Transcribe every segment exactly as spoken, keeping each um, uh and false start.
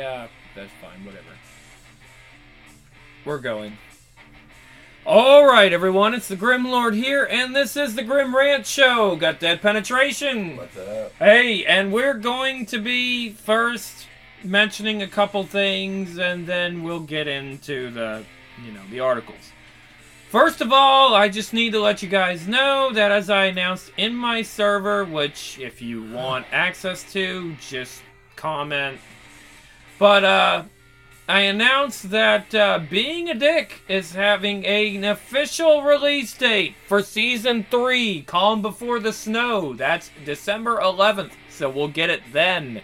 Yeah, that's fine. Whatever. We're going. Alright, everyone. It's the Grim Lord here, and this is the Grim Rant Show. Got that penetration? What's up? Hey, and we're going to be first mentioning a couple things, and then we'll get into the, you know, the articles. First of all, I just need to let you guys know that as I announced in my server, which if you want access to, just comment. But, uh, I announced that uh, Being a Dick is having a, an official release date for Season three, Calm Before the Snow. That's December eleventh, so we'll get it then.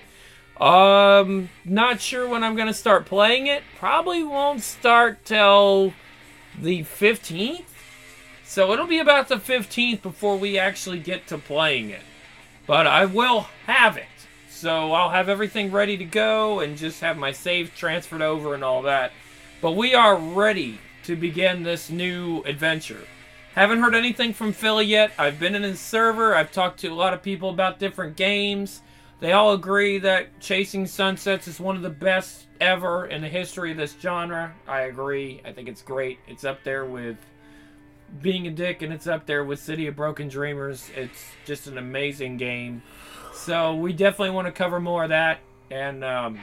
Um, not sure when I'm going to start playing it. Probably won't start till the fifteenth. So it'll be about the fifteenth before we actually get to playing it. But I will have it. So I'll have everything ready to go and just have my save transferred over and all that. But we are ready to begin this new adventure. Haven't heard anything from Philly yet. I've been in his server. I've talked to a lot of people about different games. They all agree that Chasing Sunsets is one of the best ever in the history of this genre. I agree. I think it's great. It's up there with Being a Dick, and it's up there with City of Broken Dreamers. It's just an amazing game. So we definitely want to cover more of that, and um,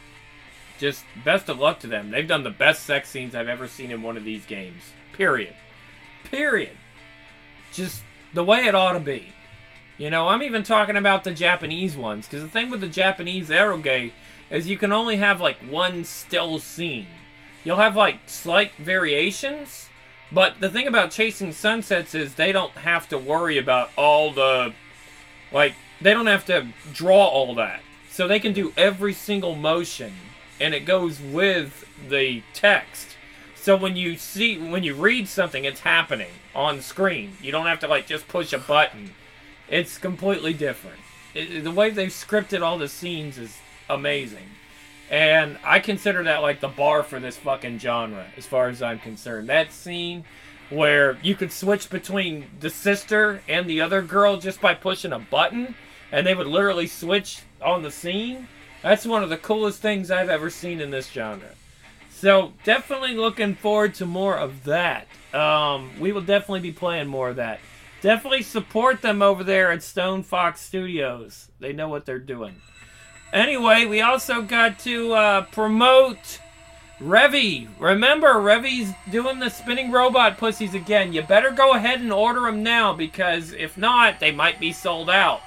just best of luck to them. They've done the best sex scenes I've ever seen in one of these games. Period. Period. Just the way it ought to be. You know, I'm even talking about the Japanese ones, because the thing with the Japanese eroge is you can only have like one still scene. You'll have like slight variations, but the thing about Chasing Sunsets is they don't have to worry about all the, like, they don't have to draw all that. So they can do every single motion, and it goes with the text. So when you see, when you read something, it's happening on screen. You don't have to, like, just push a button. It's completely different. It, the way they've scripted all the scenes is amazing. And I consider that, like, the bar for this fucking genre, as far as I'm concerned. That scene where you could switch between the sister and the other girl just by pushing a button, and they would literally switch on the scene. That's one of the coolest things I've ever seen in this genre. So, definitely looking forward to more of that. Um, we will definitely be playing more of that. Definitely support them over there at Stone Fox Studios. They know what they're doing. Anyway, we also got to uh, promote Revy. Remember, Revy's doing the spinning robot pussies again. You better go ahead and order them now, because if not, they might be sold out.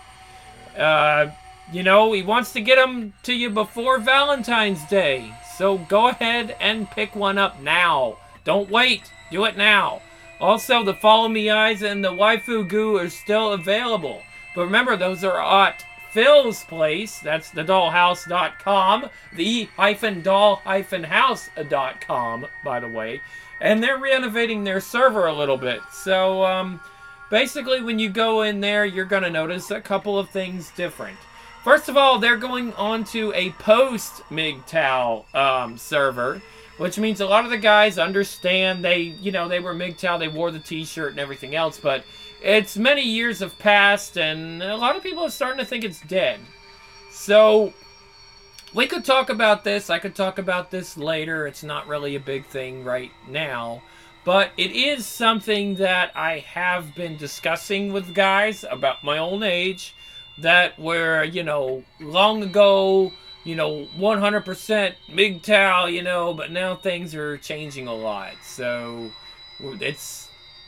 Uh, you know, he wants to get them to you before Valentine's Day. So go ahead and pick one up now. Don't wait. Do it now. Also, the Follow Me Eyes and the Waifu Goo are still available. But remember, those are at Phil's place. That's the dollhouse dot com. The hyphen doll hyphen house dot com, by the way. And they're renovating their server a little bit. So, um... basically, when you go in there, you're going to notice a couple of things different. First of all, they're going on to a post-M G T O W um, server, which means a lot of the guys understand they, you know, they were M G T O W, they wore the t-shirt and everything else, but it's many years have passed, and a lot of people are starting to think it's dead. So, we could talk about this. I could talk about this later. It's not really a big thing right now. But it is something that I have been discussing with guys about my own age, that were, you know, long ago, you know, one hundred percent M G T O W, you know, but now things are changing a lot. So, it's,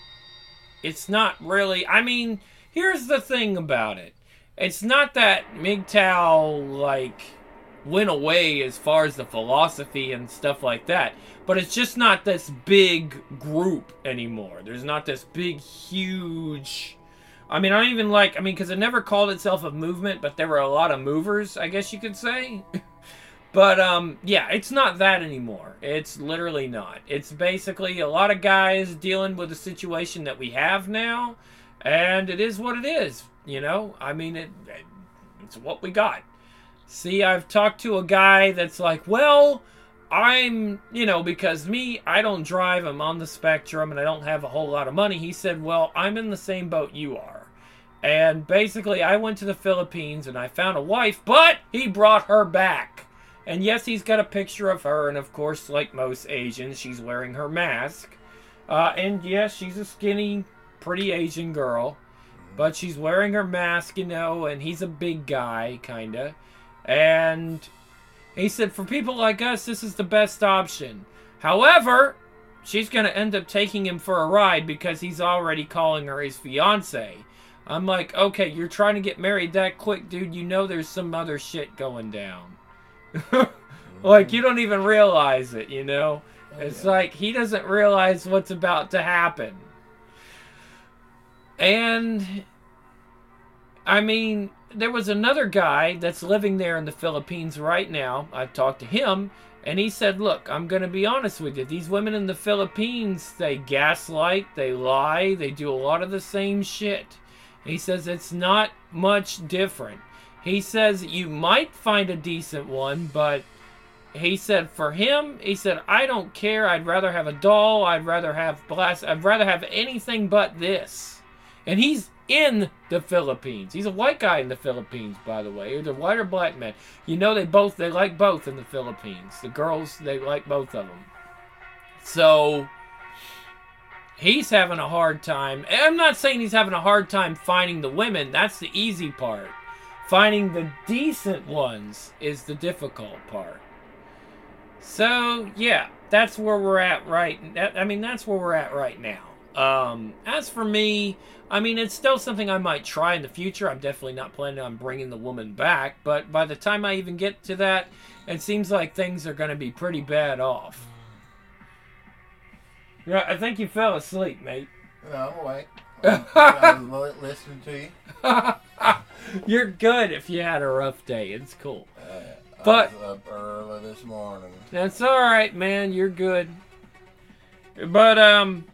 it's not really, I mean, here's the thing about it. It's not that M G T O W, like, went away as far as the philosophy and stuff like that. But it's just not this big group anymore. There's not this big, huge... I mean, I don't even like... I mean, because it never called itself a movement, but there were a lot of movers, I guess you could say. But, um, yeah, it's not that anymore. It's literally not. It's basically a lot of guys dealing with the situation that we have now. And it is what it is, you know? I mean, it, it's what we got. See, I've talked to a guy that's like, well... I'm, you know, because me, I don't drive, I'm on the spectrum, and I don't have a whole lot of money. He said, well, I'm in the same boat you are. And basically, I went to the Philippines, and I found a wife, but he brought her back. And yes, he's got a picture of her, and of course, like most Asians, she's wearing her mask. Uh, and yes, she's a skinny, pretty Asian girl. But she's wearing her mask, you know, and he's a big guy, kinda. And he said, for people like us, this is the best option. However, she's going to end up taking him for a ride because he's already calling her his fiance. I'm like, okay, you're trying to get married that quick, dude. You know there's some other shit going down. Like, you don't even realize it, you know? Oh, it's yeah. Like, he doesn't realize what's about to happen. And, I mean, there was another guy that's living there in the Philippines right now. I talked to him, and he said, look, I'm going to be honest with you. These women in the Philippines, they gaslight, they lie, they do a lot of the same shit. He says it's not much different. He says you might find a decent one, but he said for him, he said, I don't care. I'd rather have a doll. I'd rather have glass. I'd rather have anything but this. And he's in the Philippines. He's a white guy in the Philippines, by the way. Either white or black man. You know they both, they like both in the Philippines. The girls, they like both of them. So he's having a hard time. I'm not saying he's having a hard time finding the women. That's the easy part. Finding the decent ones is the difficult part. So, yeah, that's where we're at right... I mean, that's where we're at right now. Um, as for me, I mean, it's still something I might try in the future. I'm definitely not planning on bringing the woman back. But by the time I even get to that, it seems like things are going to be pretty bad off. Yeah, I think you fell asleep, mate. No, I'm awake. I was listening to you. You're good if you had a rough day. It's cool. Uh, but I was up early this morning. That's all right, man. You're good. But um,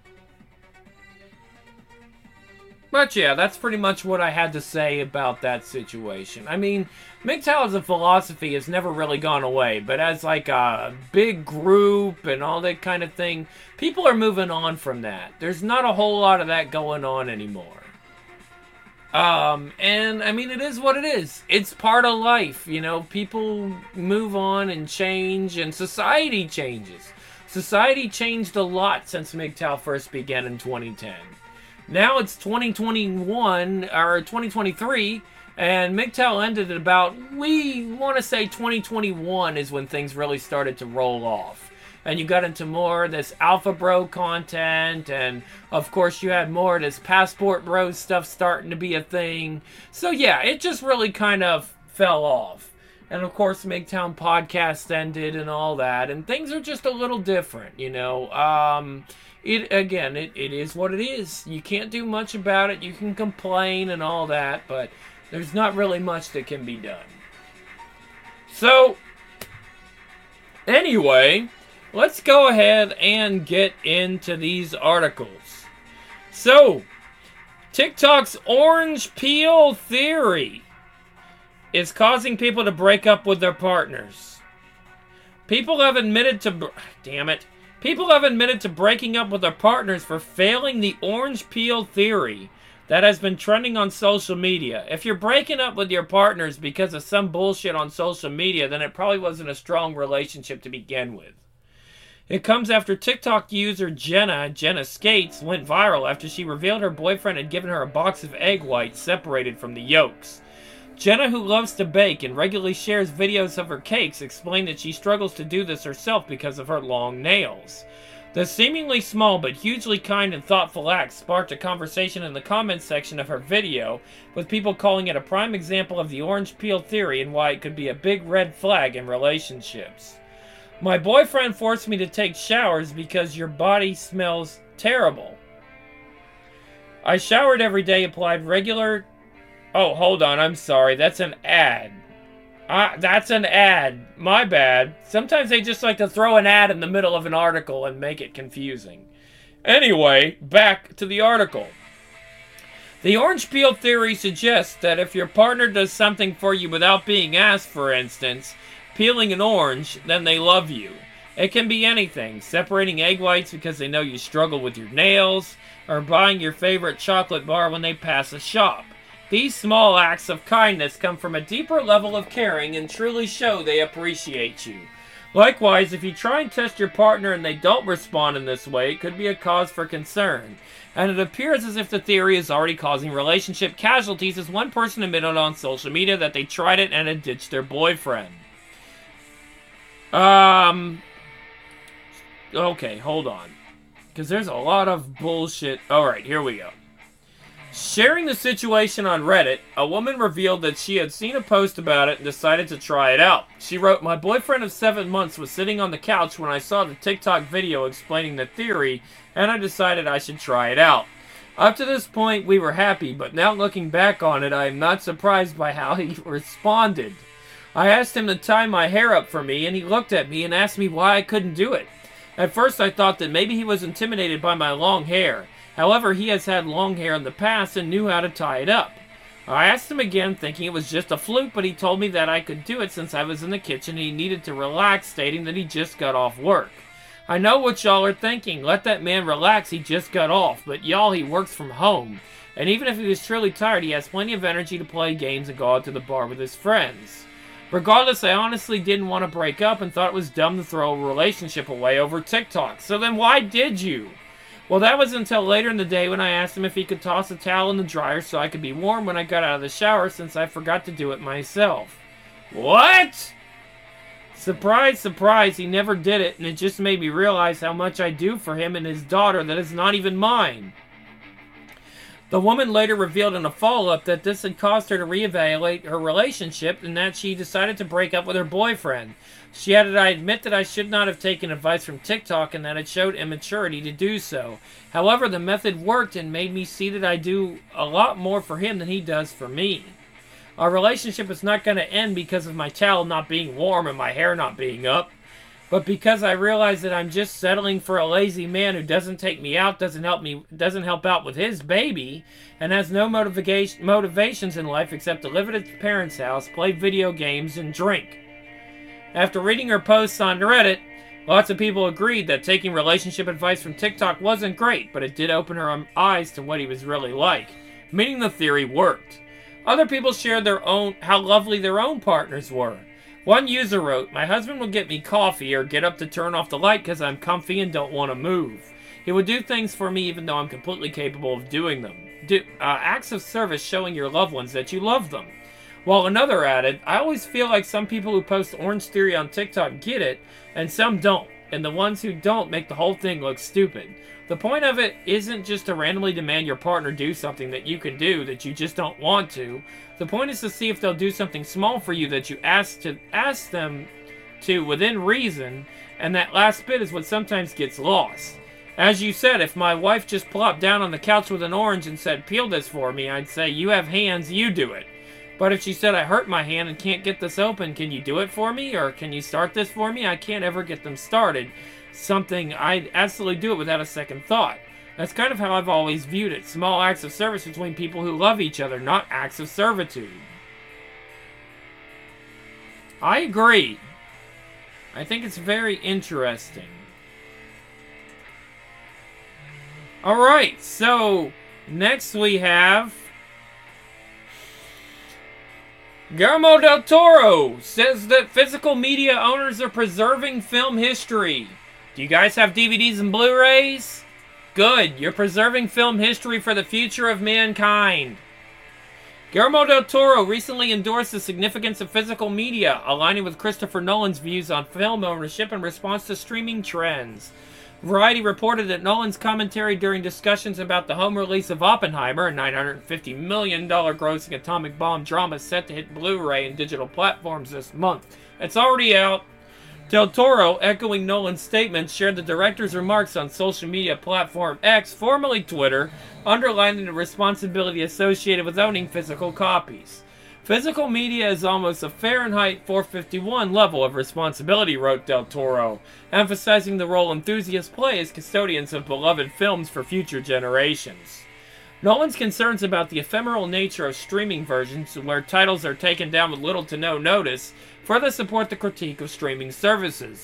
but yeah, that's pretty much what I had to say about that situation. I mean, M G T O W as a philosophy has never really gone away, but as like a big group and all that kind of thing, people are moving on from that. There's not a whole lot of that going on anymore. Um, and I mean, it is what it is. It's part of life, you know, people move on and change, and society changes. Society changed a lot since M G T O W first began in twenty ten. Now it's twenty twenty-one, or twenty twenty-three, and M G T O W ended at about, we want to say twenty twenty-one is when things really started to roll off. And you got into more of this Alpha Bro content, and of course you had more of this Passport Bro stuff starting to be a thing. So yeah, it just really kind of fell off. And of course M G T O W podcast ended and all that, and things are just a little different, you know. Um, it again, it, it is what it is. You can't do much about it. You can complain and all that, but there's not really much that can be done. So, anyway, let's go ahead and get into these articles. So, TikTok's orange peel theory is causing people to break up with their partners. People have admitted to... Damn it. People have admitted to breaking up with their partners for failing the orange peel theory that has been trending on social media. If you're breaking up with your partners because of some bullshit on social media, then it probably wasn't a strong relationship to begin with. It comes after TikTok user Jenna, Jenna Skates, went viral after she revealed her boyfriend had given her a box of egg whites separated from the yolks. Jenna, who loves to bake and regularly shares videos of her cakes, explained that she struggles to do this herself because of her long nails. The seemingly small but hugely kind and thoughtful act sparked a conversation in the comments section of her video, with people calling it a prime example of the orange peel theory and why it could be a big red flag in relationships. My boyfriend forced me to take showers because your body smells terrible. I showered every day, applied regular... Oh, hold on, I'm sorry. That's an ad. Uh, that's an ad. My bad. Sometimes they just like to throw an ad in the middle of an article and make it confusing. Anyway, back to the article. The orange peel theory suggests that if your partner does something for you without being asked, for instance, peeling an orange, then they love you. It can be anything. Separating egg whites because they know you struggle with your nails, or buying your favorite chocolate bar when they pass a shop. These small acts of kindness come from a deeper level of caring and truly show they appreciate you. Likewise, if you try and test your partner and they don't respond in this way, it could be a cause for concern. And it appears as if the theory is already causing relationship casualties, as one person admitted on social media that they tried it and had ditched their boyfriend. Um... Okay, hold on. Because there's a lot of bullshit. Alright, here we go. Sharing the situation on Reddit, a woman revealed that she had seen a post about it and decided to try it out. She wrote, "My boyfriend of seven months was sitting on the couch when I saw the TikTok video explaining the theory, and I decided I should try it out. Up to this point, we were happy, but now looking back on it, I am not surprised by how he responded. I asked him to tie my hair up for me, and he looked at me and asked me why I couldn't do it. At first, I thought that maybe he was intimidated by my long hair. However, he has had long hair in the past and knew how to tie it up. I asked him again, thinking it was just a fluke, but he told me that I could do it since I was in the kitchen and he needed to relax, stating that he just got off work. I know what y'all are thinking. Let that man relax, he just got off. But y'all, he works from home. And even if he was truly tired, he has plenty of energy to play games and go out to the bar with his friends. Regardless, I honestly didn't want to break up and thought it was dumb to throw a relationship away over TikTok. So then why did you? Well, that was until later in the day when I asked him if he could toss a towel in the dryer so I could be warm when I got out of the shower, since I forgot to do it myself." What? Surprise, surprise, he never did it, and it just made me realize how much I do for him and his daughter that is not even mine. The woman later revealed in a follow-up that this had caused her to reevaluate her relationship and that she decided to break up with her boyfriend. She added, "I admit that I should not have taken advice from TikTok and that it showed immaturity to do so. However, the method worked and made me see that I do a lot more for him than he does for me. Our relationship is not going to end because of my towel not being warm and my hair not being up, but because I realize that I'm just settling for a lazy man who doesn't take me out, doesn't help me, doesn't help out with his baby, and has no motivation, motivations in life except to live at his parents' house, play video games, and drink." After reading her posts on Reddit, lots of people agreed that taking relationship advice from TikTok wasn't great, but it did open her eyes to what he was really like, meaning the theory worked. Other people shared their own how lovely their own partners were. One user wrote, "My husband will get me coffee or get up to turn off the light because I'm comfy and don't want to move. He would do things for me even though I'm completely capable of doing them. Do, uh, acts of service showing your loved ones that you love them." While another added, "I always feel like some people who post Orange Theory on TikTok get it, and some don't, and the ones who don't make the whole thing look stupid. The point of it isn't just to randomly demand your partner do something that you can do that you just don't want to. The point is to see if they'll do something small for you that you ask to ask them to within reason, and that last bit is what sometimes gets lost. As you said, if my wife just plopped down on the couch with an orange and said, 'Peel this for me,' I'd say, 'You have hands, you do it.' But if she said, 'I hurt my hand and can't get this open, can you do it for me?' Or 'Can you start this for me?' I can't ever get them started. Something, I'd absolutely do it without a second thought. That's kind of how I've always viewed it. Small acts of service between people who love each other, not acts of servitude." I agree. I think it's very interesting. Alright, so next we have Guillermo del Toro says that physical media owners are preserving film history. Do you guys have D V Ds and Blu-rays? Good, you're preserving film history for the future of mankind. Guillermo del Toro recently endorsed the significance of physical media, aligning with Christopher Nolan's views on film ownership in response to streaming trends. Variety reported that Nolan's commentary during discussions about the home release of Oppenheimer, a nine hundred fifty million dollars grossing atomic bomb drama set to hit Blu-ray and digital platforms this month. It's already out. Del Toro, echoing Nolan's statement, shared the director's remarks on social media platform X, formerly Twitter, underlining the responsibility associated with owning physical copies. "Physical media is almost a Fahrenheit four fifty-one level of responsibility," wrote Del Toro, emphasizing the role enthusiasts play as custodians of beloved films for future generations. Nolan's concerns about the ephemeral nature of streaming versions, where titles are taken down with little to no notice, further support the critique of streaming services.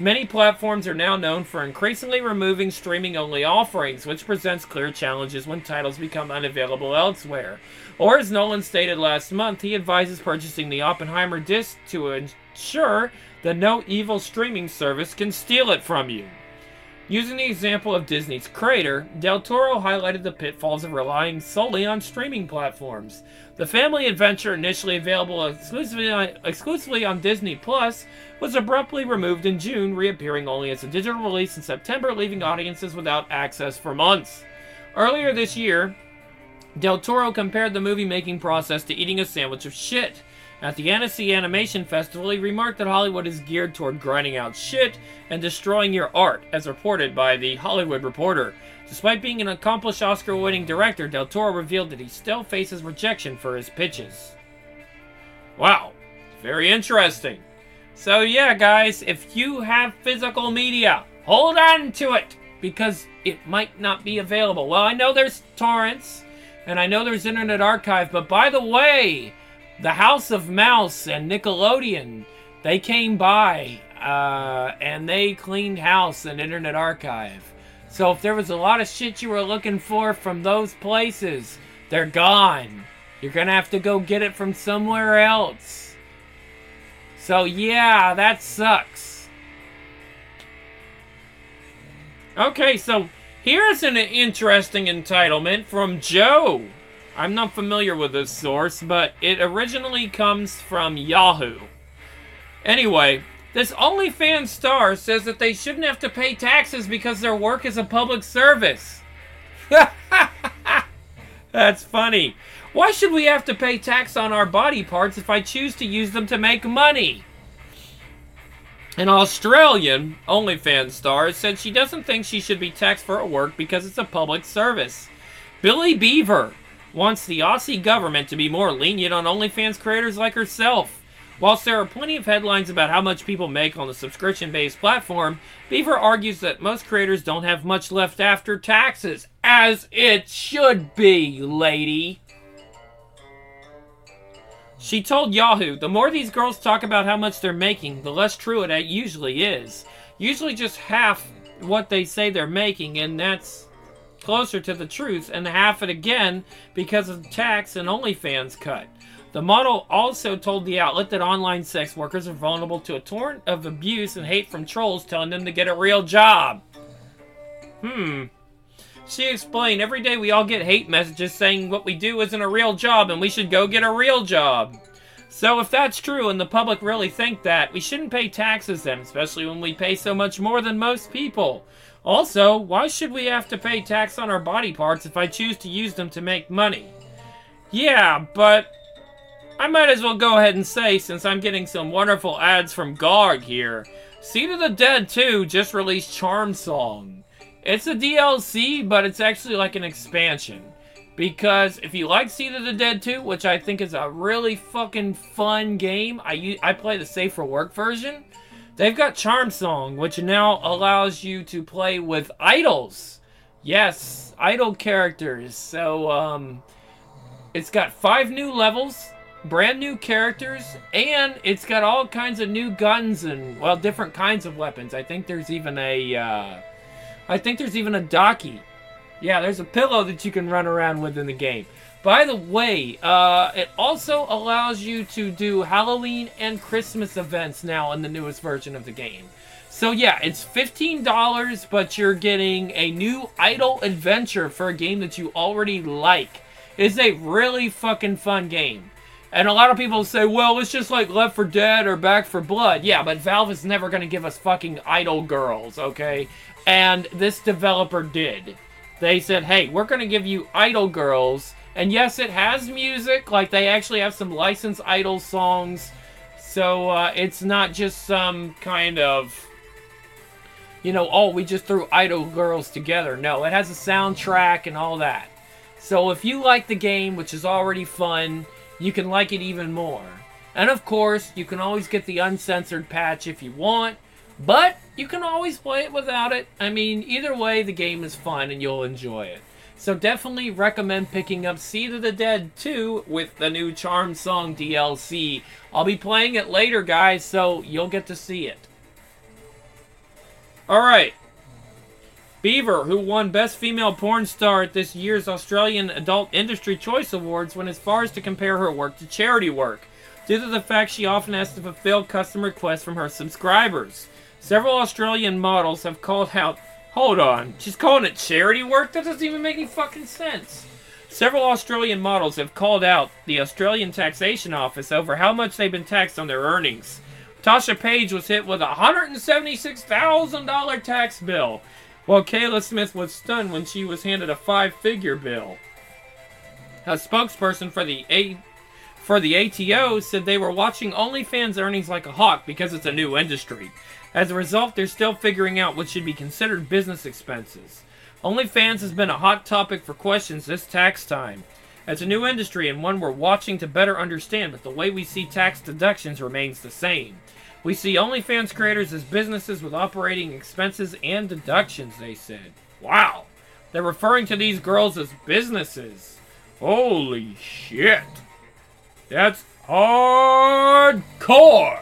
Many platforms are now known for increasingly removing streaming-only offerings, which presents clear challenges when titles become unavailable elsewhere. Or, as Nolan stated last month, he advises purchasing the Oppenheimer disc to ensure that no evil streaming service can steal it from you. Using the example of Disney's Crater, Del Toro highlighted the pitfalls of relying solely on streaming platforms. The family adventure, initially available exclusively on, exclusively on Disney Plus, was abruptly removed in June, reappearing only as a digital release in September, leaving audiences without access for months. Earlier this year, Del Toro compared the movie-making process to eating a sandwich of shit. At the Annecy Animation Festival, he remarked that Hollywood is geared toward grinding out shit and destroying your art, as reported by The Hollywood Reporter. Despite being an accomplished Oscar-winning director, Del Toro revealed that he still faces rejection for his pitches. Wow, very interesting. So yeah, guys, if you have physical media, hold on to it, because it might not be available. Well, I know there's torrents, and I know there's Internet Archive, but by the way, the House of Mouse and Nickelodeon, they came by, uh, and they cleaned house and Internet Archive. So if there was a lot of shit you were looking for from those places, they're gone. You're gonna have to go get it from somewhere else. So yeah, that sucks. Okay, so here's an interesting entitlement from Joe. I'm not familiar with this source, but it originally comes from Yahoo. Anyway, this OnlyFans star says that they shouldn't have to pay taxes because their work is a public service. That's funny. Why should we have to pay tax on our body parts if I choose to use them to make money? An Australian OnlyFans star said she doesn't think she should be taxed for her work because it's a public service. Billy Beaver wants the Aussie government to be more lenient on OnlyFans creators like herself. Whilst there are plenty of headlines about how much people make on the subscription-based platform, Beaver argues that most creators don't have much left after taxes. As it should be, lady. She told Yahoo, the more these girls talk about how much they're making, the less true it usually is. Usually just half what they say they're making, and that's closer to the truth, and half it again because of tax and OnlyFans cut. The model also told the outlet that online sex workers are vulnerable to a torrent of abuse and hate from trolls telling them to get a real job. Hmm. She explained, every day we all get hate messages saying what we do isn't a real job and we should go get a real job. So if that's true and the public really think that, we shouldn't pay taxes then, especially when we pay so much more than most people. Also, why should we have to pay tax on our body parts if I choose to use them to make money? Yeah, but I might as well go ahead and say, since I'm getting some wonderful ads from G O G here, Seed of the Dead two just released Charm Song. It's a D L C, but it's actually like an expansion. Because if you like Seed of the Dead two, which I think is a really fucking fun game, I, I play the Safe for Work version, they've got Charm Song, which now allows you to play with idols. Yes, idol characters. So, um, it's got five new levels, brand new characters, and it's got all kinds of new guns and, well, different kinds of weapons. I think there's even a, uh, I think there's even a Daki. Yeah, there's a pillow that you can run around with in the game. By the way, uh, it also allows you to do Halloween and Christmas events now in the newest version of the game. So yeah, it's fifteen dollars, but you're getting a new idol adventure for a game that you already like. It's a really fucking fun game. And a lot of people say, well, it's just like Left four Dead or Back four Blood. Yeah, but Valve is never going to give us fucking idol girls, okay? And this developer did. They said, hey, we're going to give you idol girls. And yes, it has music. Like, they actually have some licensed idol songs. So, uh, it's not just some kind of, you know, oh, we just threw idol girls together. No, it has a soundtrack and all that. So, if you like the game, which is already fun, you can like it even more. And of course, you can always get the uncensored patch if you want. But you can always play it without it. I mean, either way, the game is fun and you'll enjoy it. So definitely recommend picking up Seed of the Dead two with the new Charm Song D L C. I'll be playing it later, guys, so you'll get to see it. Alright. Beaver, who won Best Female Porn Star at this year's Australian Adult Industry Choice Awards, went as far as to compare her work to charity work, due to the fact she often has to fulfill custom requests from her subscribers. Several Australian models have called out... Hold on, she's calling it charity work? That doesn't even make any fucking sense. Several Australian models have called out the Australian Taxation Office over how much they've been taxed on their earnings. Tasha Page was hit with a one hundred seventy-six thousand dollars tax bill, while Kayla Smith was stunned when she was handed a five-figure bill. A spokesperson for the A for the A T O said they were watching OnlyFans earnings like a hawk because it's a new industry. As a result, they're still figuring out what should be considered business expenses. OnlyFans has been a hot topic for questions this tax time. It's a new industry and one we're watching to better understand, but the way we see tax deductions remains the same. We see OnlyFans creators as businesses with operating expenses and deductions, they said. Wow. They're referring to these girls as businesses. Holy shit. That's hardcore.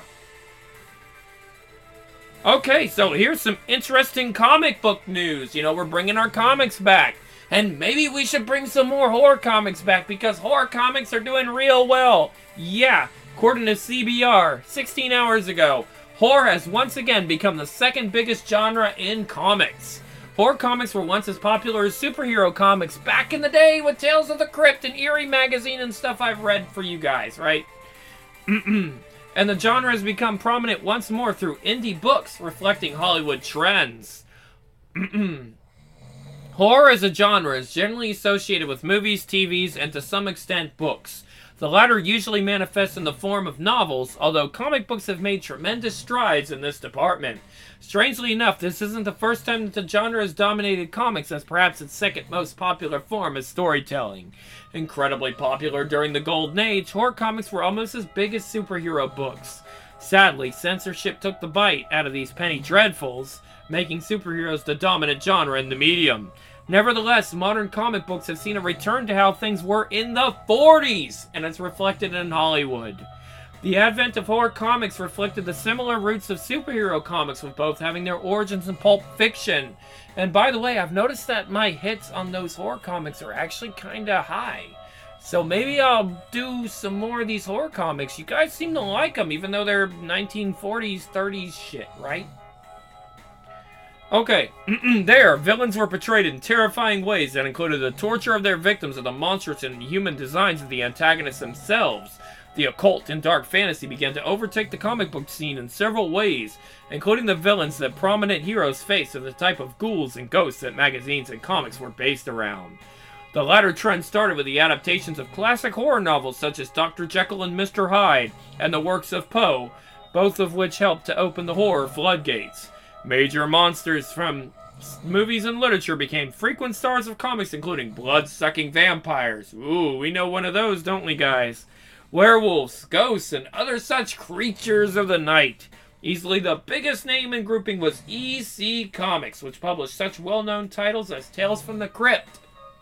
Okay, so here's some interesting comic book news. You know, we're bringing our comics back. And maybe we should bring some more horror comics back because horror comics are doing real well. Yeah, according to C B R, sixteen hours ago, horror has once again become the second biggest genre in comics. Horror comics were once as popular as superhero comics back in the day with Tales of the Crypt and Eerie magazine and stuff I've read for you guys, right? And the genre has become prominent once more through indie books reflecting Hollywood trends. Horror as a genre is generally associated with movies, T Vs, and to some extent books. The latter usually manifests in the form of novels, although comic books have made tremendous strides in this department. Strangely enough, this isn't the first time that the genre has dominated comics, as perhaps its second most popular form is storytelling. Incredibly popular during the Golden Age, horror comics were almost as big as superhero books. Sadly, censorship took the bite out of these penny dreadfuls, making superheroes the dominant genre in the medium. Nevertheless, modern comic books have seen a return to how things were in the forties, and it's reflected in Hollywood. The advent of horror comics reflected the similar roots of superhero comics, with both having their origins in pulp fiction. And by the way, I've noticed that my hits on those horror comics are actually kinda high. So maybe I'll do some more of these horror comics. You guys seem to like them, even though they're nineteen forties, thirties shit, right? Okay, there, villains were portrayed in terrifying ways that included the torture of their victims and the monstrous and inhuman designs of the antagonists themselves. The occult and dark fantasy began to overtake the comic book scene in several ways, including the villains that prominent heroes faced and the type of ghouls and ghosts that magazines and comics were based around. The latter trend started with the adaptations of classic horror novels such as Doctor Jekyll and Mister Hyde and the works of Poe, both of which helped to open the horror floodgates. Major monsters from movies and literature became frequent stars of comics, including blood-sucking vampires. Ooh, we know one of those, don't we, guys? Werewolves, ghosts, and other such creatures of the night. Easily the biggest name in grouping was E C Comics, which published such well-known titles as Tales from the Crypt.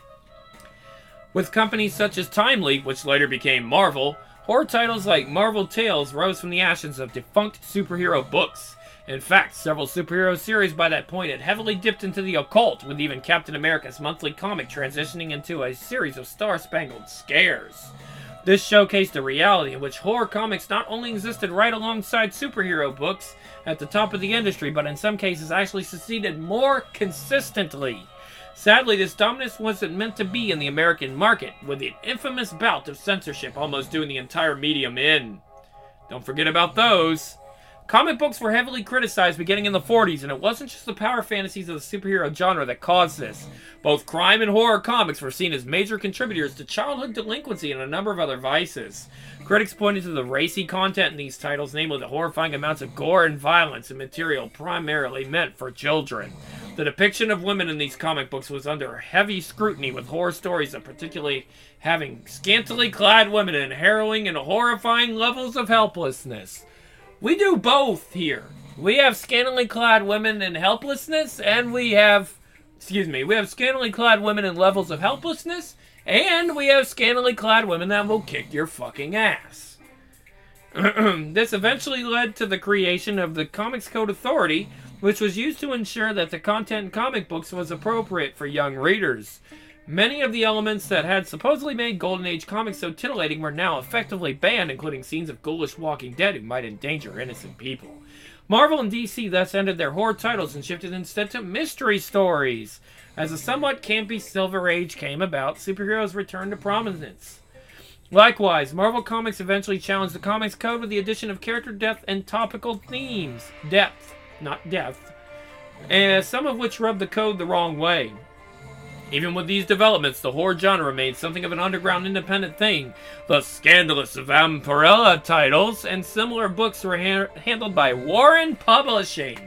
With companies such as Timely, which later became Marvel, horror titles like Marvel Tales rose from the ashes of defunct superhero books. In fact, several superhero series by that point had heavily dipped into the occult, with even Captain America's monthly comic transitioning into a series of star-spangled scares. This showcased a reality in which horror comics not only existed right alongside superhero books at the top of the industry, but in some cases actually succeeded more consistently. Sadly, this dominance wasn't meant to be in the American market, with the infamous bout of censorship almost doing the entire medium in. Don't forget about those. Comic books were heavily criticized beginning in the forties, and it wasn't just the power fantasies of the superhero genre that caused this. Both crime and horror comics were seen as major contributors to childhood delinquency and a number of other vices. Critics pointed to the racy content in these titles, namely the horrifying amounts of gore and violence and material primarily meant for children. The depiction of women in these comic books was under heavy scrutiny, with horror stories of particularly having scantily clad women and harrowing and horrifying levels of helplessness. We do both here. We have scantily clad women in helplessness, and we have, excuse me, we have scantily clad women in levels of helplessness, and we have scantily clad women that will kick your fucking ass. This eventually led to the creation of the Comics Code Authority, which was used to ensure that the content in comic books was appropriate for young readers. Many of the elements that had supposedly made Golden Age comics so titillating were now effectively banned, including scenes of ghoulish walking dead who might endanger innocent people. Marvel and D C thus ended their horror titles and shifted instead to mystery stories. As a somewhat campy Silver Age came about, superheroes returned to prominence. Likewise, Marvel Comics eventually challenged the Comics Code with the addition of character death and topical themes. Depth, not death. And some of which rubbed the code the wrong way. Even with these developments, the horror genre remained something of an underground independent thing. The scandalous Vampirella titles and similar books were ha- handled by Warren Publishing.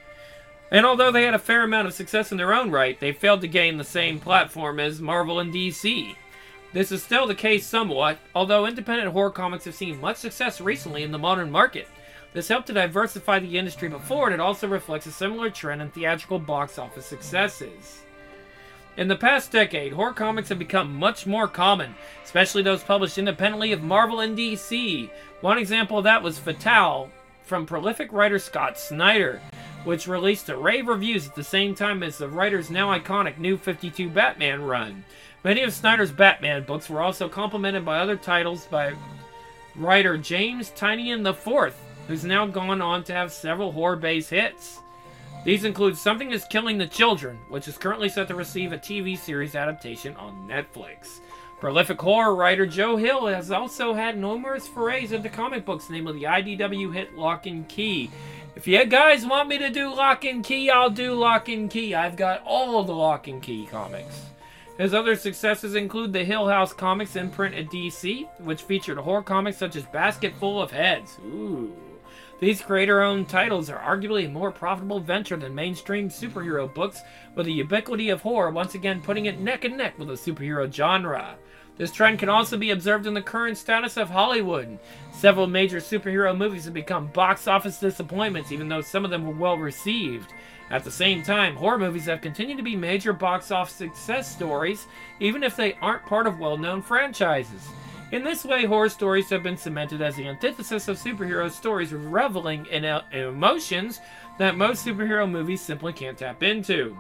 And although they had a fair amount of success in their own right, they failed to gain the same platform as Marvel and D C. This is still the case somewhat, although independent horror comics have seen much success recently in the modern market. This helped to diversify the industry before, and it also reflects a similar trend in theatrical box office successes. In the past decade, horror comics have become much more common, especially those published independently of Marvel and D C. One example of that was Fatale, from prolific writer Scott Snyder, which released to rave reviews at the same time as the writer's now iconic New fifty-two Batman run. Many of Snyder's Batman books were also complemented by other titles by writer James Tynion the fourth, who's now gone on to have several horror-based hits. These include Something is Killing the Children, which is currently set to receive a T V series adaptation on Netflix. Prolific horror writer Joe Hill has also had numerous forays into comic books, namely the I D W hit Lock and Key. If you guys want me to do Lock and Key, I'll do Lock and Key. I've got all the Lock and Key comics. His other successes include the Hill House Comics imprint at D C, which featured horror comics such as Basket Full of Heads. Ooh. These creator-owned titles are arguably a more profitable venture than mainstream superhero books, with the ubiquity of horror once again putting it neck and neck with the superhero genre. This trend can also be observed in the current status of Hollywood. Several major superhero movies have become box office disappointments, even though some of them were well received. At the same time, horror movies have continued to be major box office success stories, even if they aren't part of well-known franchises. In this way, horror stories have been cemented as the antithesis of superhero stories, reveling in emotions that most superhero movies simply can't tap into.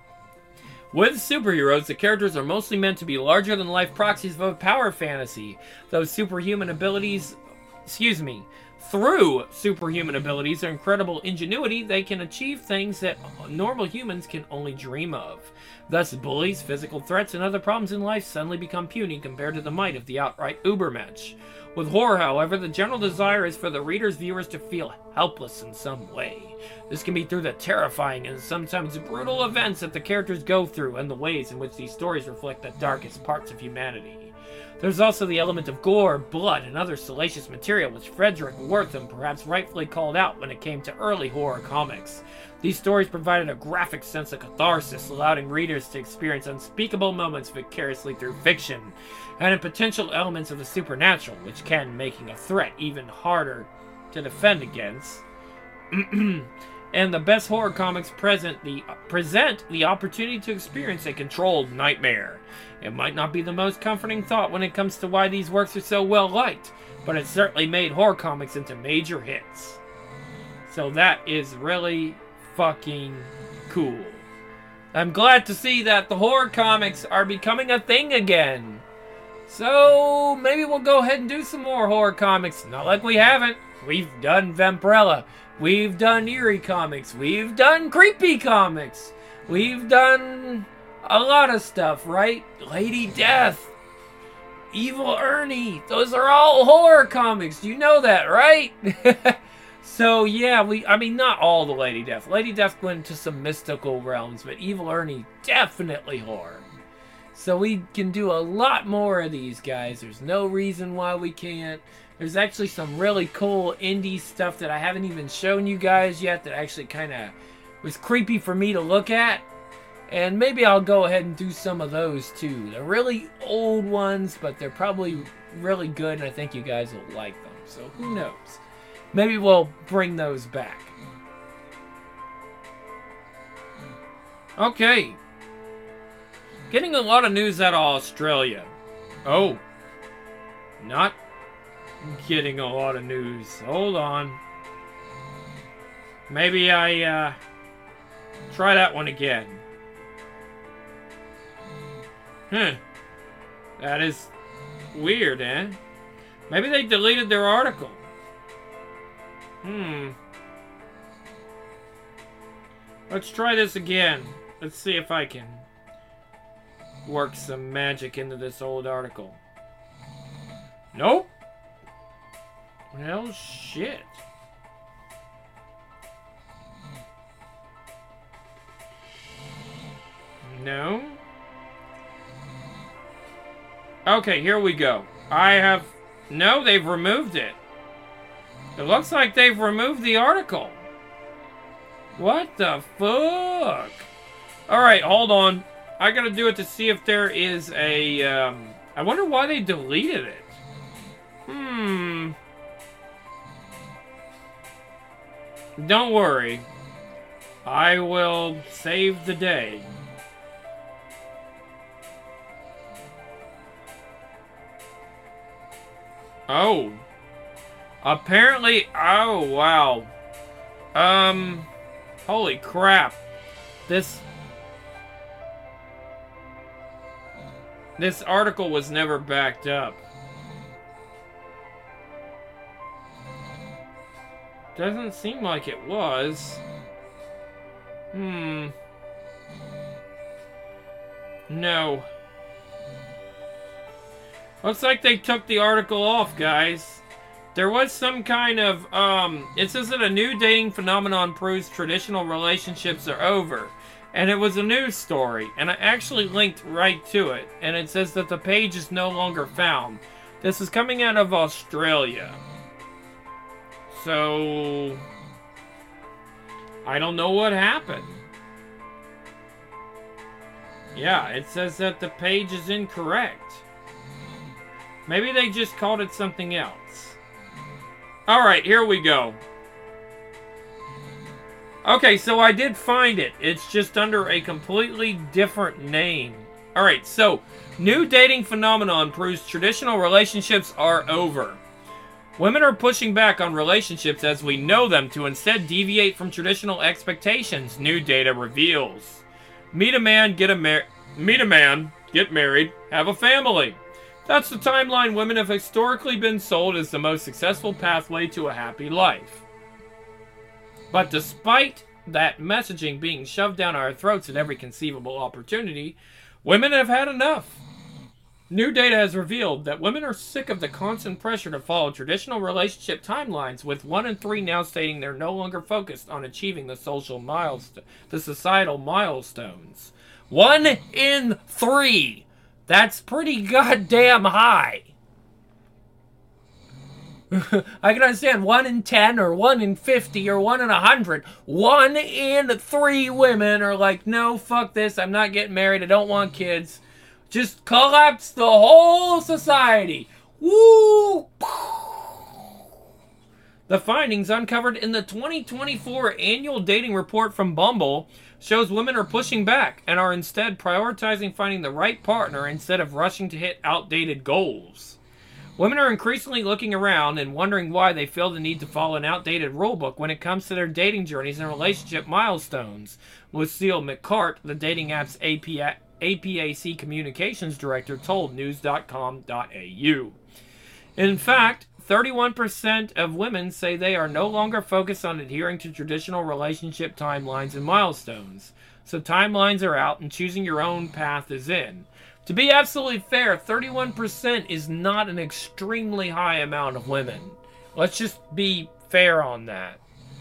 With superheroes, the characters are mostly meant to be larger-than-life proxies of a power fantasy. Those superhuman abilities, excuse me, through superhuman abilities or incredible ingenuity, they can achieve things that normal humans can only dream of. Thus, bullies, physical threats, and other problems in life suddenly become puny compared to the might of the outright Ubermensch. With horror, however, the general desire is for the reader's viewers to feel helpless in some way. This can be through the terrifying and sometimes brutal events that the characters go through and the ways in which these stories reflect the darkest parts of humanity. There's also the element of gore, blood, and other salacious material which Frederick Wertham perhaps rightfully called out when it came to early horror comics. These stories provided a graphic sense of catharsis, allowing readers to experience unspeakable moments vicariously through fiction, and in potential elements of the supernatural, which can making a threat even harder to defend against. And the best horror comics present the, present the opportunity to experience a controlled nightmare. It might not be the most comforting thought when it comes to why these works are so well liked, but it certainly made horror comics into major hits. So that is really fucking cool. I'm glad to see that the horror comics are becoming a thing again. So maybe we'll go ahead and do some more horror comics. Not like we haven't. We've done Vampirella. We've done eerie comics. We've done creepy comics. We've done a lot of stuff, right? Lady Death. Evil Ernie. Those are all horror comics. You know that, right? So yeah, we I mean not all the Lady Death. Lady Death went into some mystical realms, but Evil Ernie definitely horror. So we can do a lot more of these guys. There's no reason why we can't. There's actually some really cool indie stuff that I haven't even shown you guys yet that actually kind of was creepy for me to look at. And maybe I'll go ahead and do some of those too. They're really old ones, but they're probably really good, and I think you guys will like them. So who knows? Maybe we'll bring those back. Okay. Getting a lot of news out of Australia. Oh. Not getting a lot of news. Hold on. Maybe I, uh... Try that one again. Hmm. That is weird, eh? Maybe they deleted their article. Hmm. Let's try this again. Let's see if I can work some magic into this old article. Nope. Well, shit. No. Okay, here we go. I have... No, they've removed it. It looks like they've removed the article. What the fuck? Alright, hold on. I gotta do it to see if there is a... Um, I wonder why they deleted it. Hmm. Don't worry. I will save the day. Oh. Apparently... Oh, wow. Um... Holy crap. This... This article was never backed up. Doesn't seem like it was. Hmm. No. Looks like they took the article off, guys. There was some kind of, um, it says that a new dating phenomenon proves traditional relationships are over. And it was a news story, and I actually linked right to it. And it says that the page is no longer found. This is coming out of Australia. So, I don't know what happened. Yeah, it says that the page is incorrect. Maybe they just called it something else. Alright, here we go. Okay, so I did find it. It's just under a completely different name. Alright, so, new dating phenomenon proves traditional relationships are over. Women are pushing back on relationships as we know them to instead deviate from traditional expectations, new data reveals. Meet a man, get a mar- meet a man, get married, have a family. That's the timeline women have historically been sold as the most successful pathway to a happy life. But despite that messaging being shoved down our throats at every conceivable opportunity, women have had enough. New data has revealed that women are sick of the constant pressure to follow traditional relationship timelines, with one in three now stating they're no longer focused on achieving the social milestone, the societal milestones. One in three! That's pretty goddamn high. I can understand one in ten or one in fifty or one in a hundred. One in three women are like, no, fuck this. I'm not getting married. I don't want kids. Just collapse the whole society. Woo! The findings uncovered in the twenty twenty-four annual dating report from Bumble shows women are pushing back and are instead prioritizing finding the right partner instead of rushing to hit outdated goals. Women are increasingly looking around and wondering why they feel the need to follow an outdated rulebook when it comes to their dating journeys and relationship milestones. Lucille McCart, the dating app's A P A C communications director, told news dot com dot A U. In fact, thirty-one percent of women say they are no longer focused on adhering to traditional relationship timelines and milestones. So timelines are out and choosing your own path is in. To be absolutely fair, thirty-one percent is not an extremely high amount of women. Let's just be fair on that.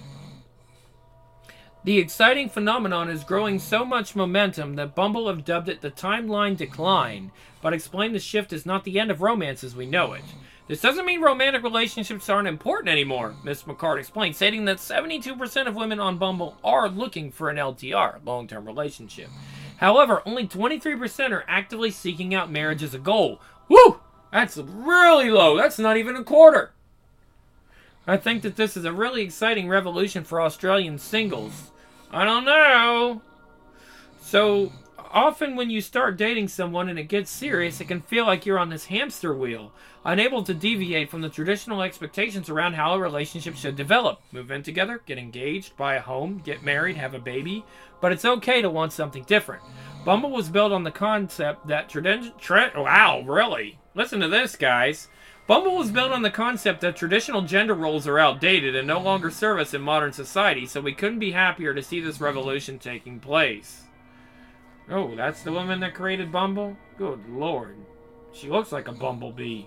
The exciting phenomenon is growing so much momentum that Bumble have dubbed it the timeline decline, but explained the shift is not the end of romance as we know it. This doesn't mean romantic relationships aren't important anymore, Miz McCart explained, stating that seventy-two percent of women on Bumble are looking for an L T R, long-term relationship. However, only twenty-three percent are actively seeking out marriage as a goal. Woo! That's really low. That's not even a quarter. I think that this is a really exciting revolution for Australian singles. I don't know. So, often when you start dating someone and it gets serious, it can feel like you're on this hamster wheel, unable to deviate from the traditional expectations around how a relationship should develop. Move in together, get engaged, buy a home, get married, have a baby. But it's okay to want something different. Bumble was built on the concept that tradition... Tra- wow, really? Listen to this, guys. Bumble was built on the concept that traditional gender roles are outdated and no longer serve us in modern society, so we couldn't be happier to see this revolution taking place. Oh, that's the woman that created Bumble? Good lord. She looks like a bumblebee.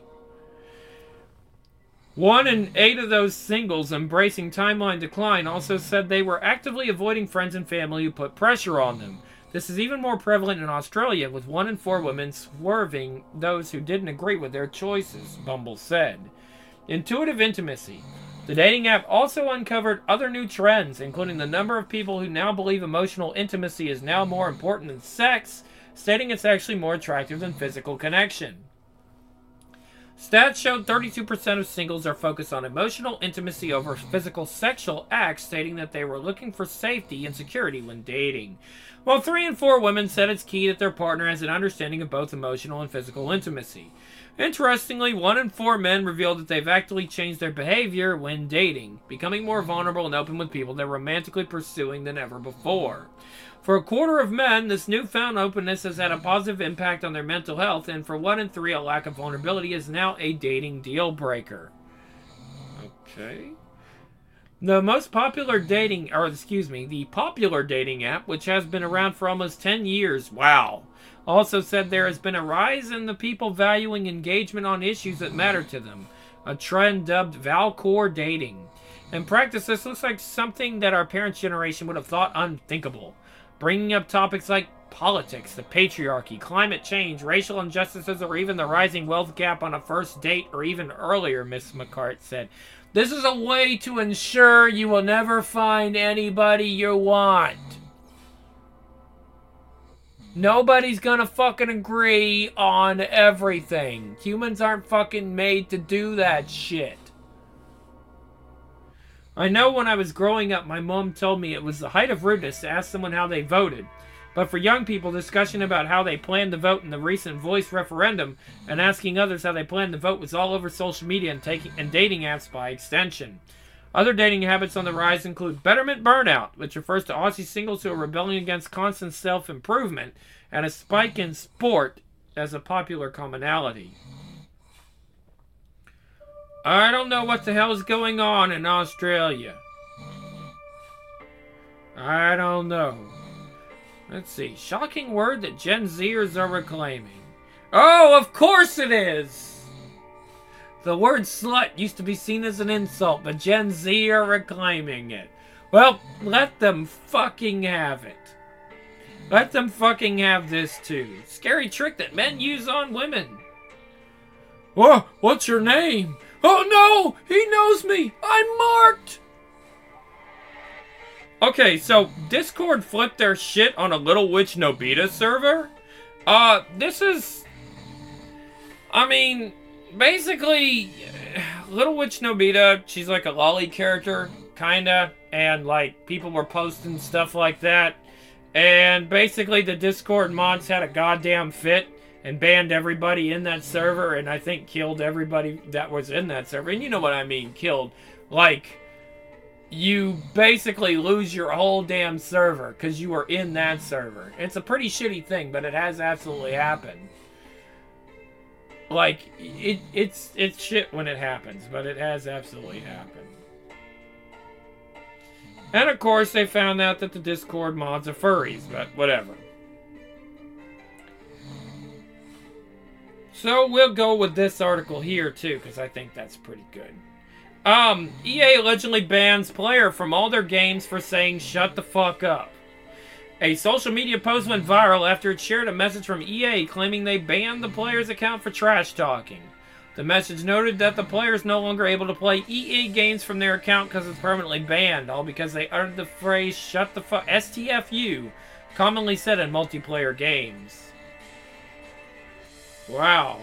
One in eight of those singles embracing timeline decline also said they were actively avoiding friends and family who put pressure on them. This is even more prevalent in Australia, with one in four women swerving those who didn't agree with their choices, Bumble said. Intuitive intimacy. The dating app also uncovered other new trends, including the number of people who now believe emotional intimacy is now more important than sex, stating it's actually more attractive than physical connection. Stats showed thirty-two percent of singles are focused on emotional intimacy over physical sexual acts, stating that they were looking for safety and security when dating. While three in four women said it's key that their partner has an understanding of both emotional and physical intimacy. Interestingly, one in four men revealed that they've actively changed their behavior when dating, becoming more vulnerable and open with people they're romantically pursuing than ever before. For a quarter of men, this newfound openness has had a positive impact on their mental health, and for one in three, a lack of vulnerability is now a dating deal breaker. Okay. The most popular dating, or excuse me, the popular dating app, which has been around for almost ten years, wow, also said there has been a rise in the people valuing engagement on issues that matter to them, a trend dubbed Valcore dating. In practice, this looks like something that our parents' generation would have thought unthinkable. Bringing up topics like politics, the patriarchy, climate change, racial injustices, or even the rising wealth gap on a first date or even earlier, Miss McCart said. This is a way to ensure you will never find anybody you want. Nobody's gonna fucking agree on everything. Humans aren't fucking made to do that shit. I know when I was growing up, my mom told me it was the height of rudeness to ask someone how they voted. But for young people, discussion about how they plan to vote in the recent voice referendum and asking others how they plan to vote was all over social media and, taking, and dating apps by extension. Other dating habits on the rise include betterment burnout, which refers to Aussie singles who are rebelling against constant self-improvement, and a spike in sport as a popular commonality. I don't know what the hell is going on in Australia. I don't know. Let's see. Shocking word that Gen Zers are reclaiming. Oh, of course it is! The word slut used to be seen as an insult, but Gen Z are reclaiming it. Well, let them fucking have it. Let them fucking have this too. Scary trick that men use on women. Oh, what's your name? Oh no! He knows me! I'm marked! Okay, so Discord flipped their shit on a Little Witch Nobita server. Uh, this is... I mean, basically, Little Witch Nobita, she's like a lolly character, kinda, and like, people were posting stuff like that. And basically the Discord mods had a goddamn fit and banned everybody in that server, and I think killed everybody that was in that server. And you know what I mean, killed. Like, you basically lose your whole damn server because you were in that server. It's a pretty shitty thing, but it has absolutely happened. Like, it, it's, it's shit when it happens, but it has absolutely happened. And of course, they found out that the Discord mods are furries, but whatever. So we'll go with this article here too, because I think that's pretty good. Um, E A allegedly bans player from all their games for saying shut the fuck up. A social media post went viral after it shared a message from E A claiming they banned the player's account for trash talking. The message noted that the player is no longer able to play E A games from their account because it's permanently banned, all because they uttered the phrase shut the fuck, S T F U, commonly said in multiplayer games. Wow.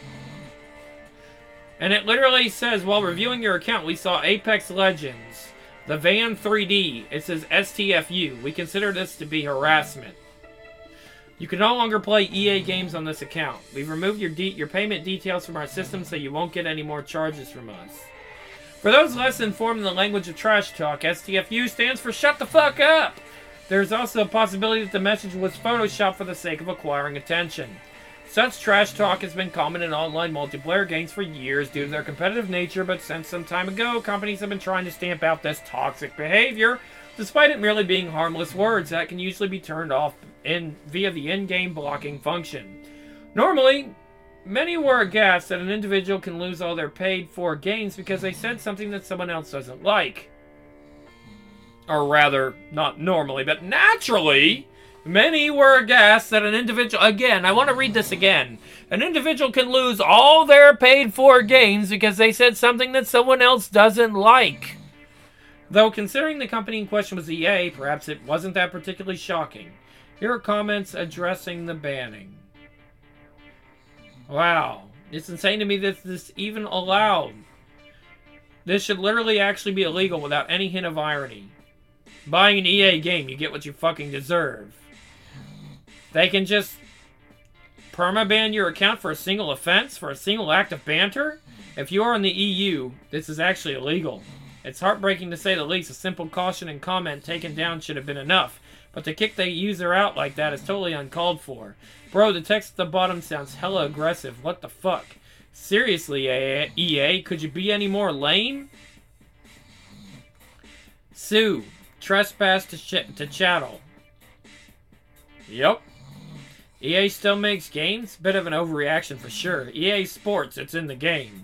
And it literally says, while reviewing your account, we saw Apex Legends, the Van three D. It says S T F U. We consider this to be harassment. You can no longer play E A games on this account. We've removed your de- your payment details from our system so you won't get any more charges from us. For those less informed in the language of trash talk, S T F U stands for shut the fuck up! There's also a possibility that the message was photoshopped for the sake of acquiring attention. Such trash talk has been common in online multiplayer games for years due to their competitive nature, but since some time ago, companies have been trying to stamp out this toxic behavior, despite it merely being harmless words that can usually be turned off in via the in-game blocking function. Normally, many were aghast that an individual can lose all their paid-for gains because they said something that someone else doesn't like. Or rather, not normally, but naturally, many were aghast that an individual... Again, I want to read this again. An individual can lose all their paid-for gains because they said something that someone else doesn't like. Though, considering the company in question was E A, perhaps it wasn't that particularly shocking. Here are comments addressing the banning. Wow. It's insane to me that this even allowed. This should literally actually be illegal without any hint of irony. Buying an E A game, you get what you fucking deserve. They can just permaban your account for a single offense, for a single act of banter? If you are in the E U, this is actually illegal. It's heartbreaking to say the least. A simple caution and comment taken down should have been enough. But to kick the user out like that is totally uncalled for. Bro, the text at the bottom sounds hella aggressive. What the fuck? Seriously, E A, could you be any more lame? Sue. Trespass to, ch- to chattel. Yep. E A still makes games? Bit of an overreaction for sure. E A Sports, it's in the game.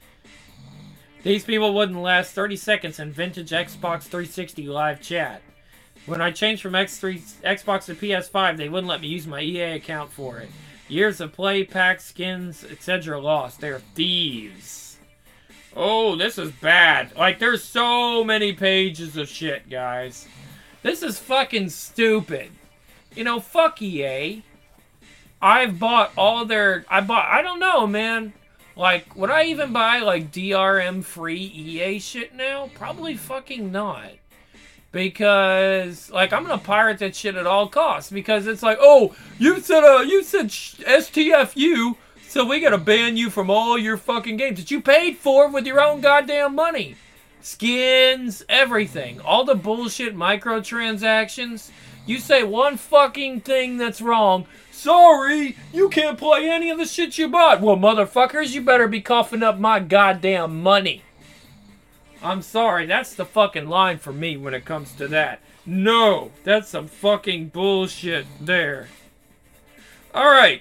These people wouldn't last thirty seconds in vintage Xbox three sixty live chat. When I changed from X three, Xbox to P S five, they wouldn't let me use my E A account for it. Years of play, packs, skins, et cetera lost. They're thieves. Oh, this is bad. Like, there's so many pages of shit, guys. This is fucking stupid. You know, fuck E A. I've bought all their... I bought... I don't know, man. Like, would I even buy, like, D R M-free E A shit now? Probably fucking not. Because, like, I'm gonna pirate that shit at all costs. Because it's like, oh, you said, uh, you said S T F U, so we gotta ban you from all your fucking games that you paid for with your own goddamn money. Skins, everything. All the bullshit microtransactions. You say one fucking thing that's wrong. Sorry, you can't play any of the shit you bought. Well, motherfuckers, you better be coughing up my goddamn money. I'm sorry, that's the fucking line for me when it comes to that. No, that's some fucking bullshit there. Alright.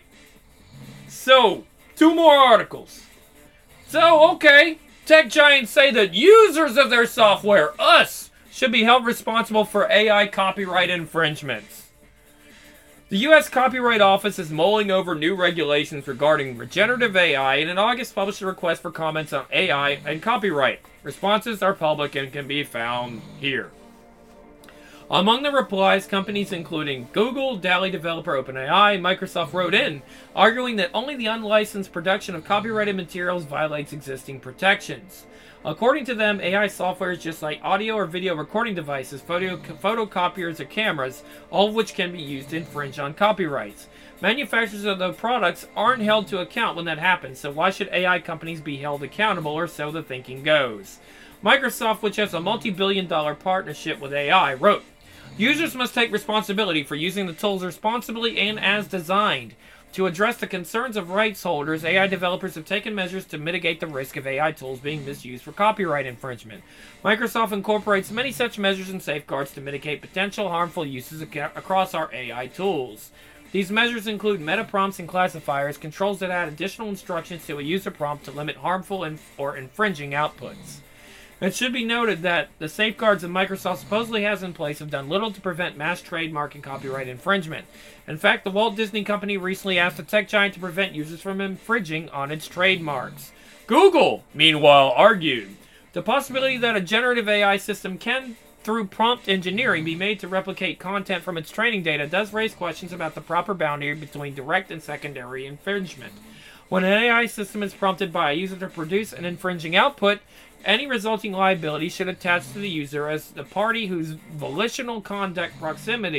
So, two more articles. So, okay. Tech giants say that users of their software, us, should be held responsible for A I copyright infringements. The U S Copyright Office is mulling over new regulations regarding regenerative A I and in August published a request for comments on A I and copyright. Responses are public and can be found here. Among the replies, companies including Google, DALL-E developer OpenAI, and Microsoft wrote in, arguing that only the unlicensed production of copyrighted materials violates existing protections. According to them, A I software is just like audio or video recording devices, photo photocopiers, or cameras, all of which can be used to infringe on copyrights. Manufacturers of the products aren't held to account when that happens, so why should A I companies be held accountable, or so the thinking goes. Microsoft, which has a multi-billion dollar partnership with A I, wrote, users must take responsibility for using the tools responsibly and as designed. To address the concerns of rights holders, A I developers have taken measures to mitigate the risk of A I tools being misused for copyright infringement. Microsoft incorporates many such measures and safeguards to mitigate potential harmful uses ac- across our A I tools. These measures include meta prompts and classifiers, controls that add additional instructions to a user prompt to limit harmful inf- or infringing outputs. It should be noted that the safeguards that Microsoft supposedly has in place have done little to prevent mass trademark and copyright infringement. In fact, the Walt Disney Company recently asked the tech giant to prevent users from infringing on its trademarks. Google, meanwhile, argued the possibility that a generative A I system can, through prompt engineering, be made to replicate content from its training data does raise questions about the proper boundary between direct and secondary infringement. When an A I system is prompted by a user to produce an infringing output, any resulting liability should attach to the user as the party whose volitional conduct proximity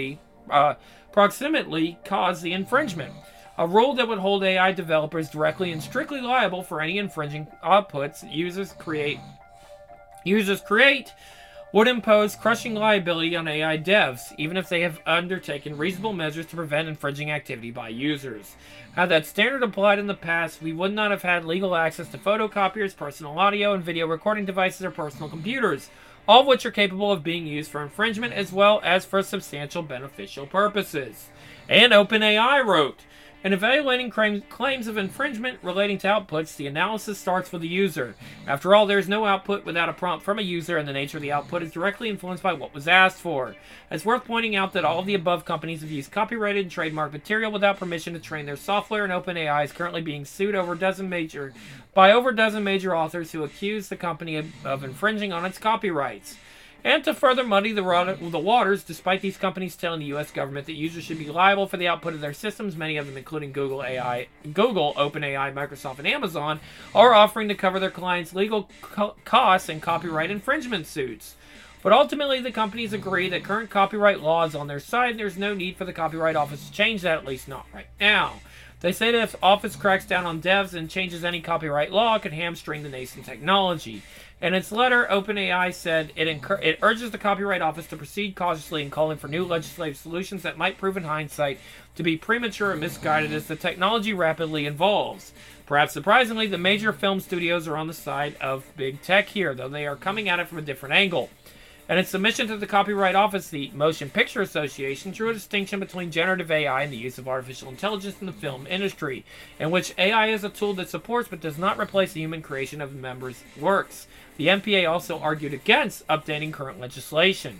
uh, proximately cause the infringement. A rule that would hold A I developers directly and strictly liable for any infringing outputs users create users create would impose crushing liability on A I devs, even if they have undertaken reasonable measures to prevent infringing activity by users. Had that standard applied in the past, we would not have had legal access to photocopiers, personal audio and video recording devices, or personal computers, all of which are capable of being used for infringement as well as for substantial beneficial purposes. And OpenAI wrote, in evaluating claims of infringement relating to outputs, the analysis starts with the user. After all, there is no output without a prompt from a user, and the nature of the output is directly influenced by what was asked for. It's worth pointing out that all of the above companies have used copyrighted and trademarked material without permission to train their software, and OpenAI is currently being sued over a dozen major, by over a dozen major authors who accuse the company of, of infringing on its copyrights. And to further muddy the, the waters, despite these companies telling the U S government that users should be liable for the output of their systems, many of them, including Google, A I, Google, OpenAI, Microsoft, and Amazon, are offering to cover their clients' legal co- costs and copyright infringement suits. But ultimately, the companies agree that current copyright law is on their side, and there's no need for the Copyright Office to change that, at least not right now. They say that if the office cracks down on devs and changes any copyright law, it could hamstring the nascent technology. In its letter, OpenAI said it, incur- it urges the Copyright Office to proceed cautiously in calling for new legislative solutions that might prove in hindsight to be premature and misguided as the technology rapidly evolves. Perhaps surprisingly, the major film studios are on the side of big tech here, though they are coming at it from a different angle. In its submission to the Copyright Office, the Motion Picture Association drew a distinction between generative A I and the use of artificial intelligence in the film industry, in which A I is a tool that supports but does not replace the human creation of members' works. The M P A also argued against updating current legislation.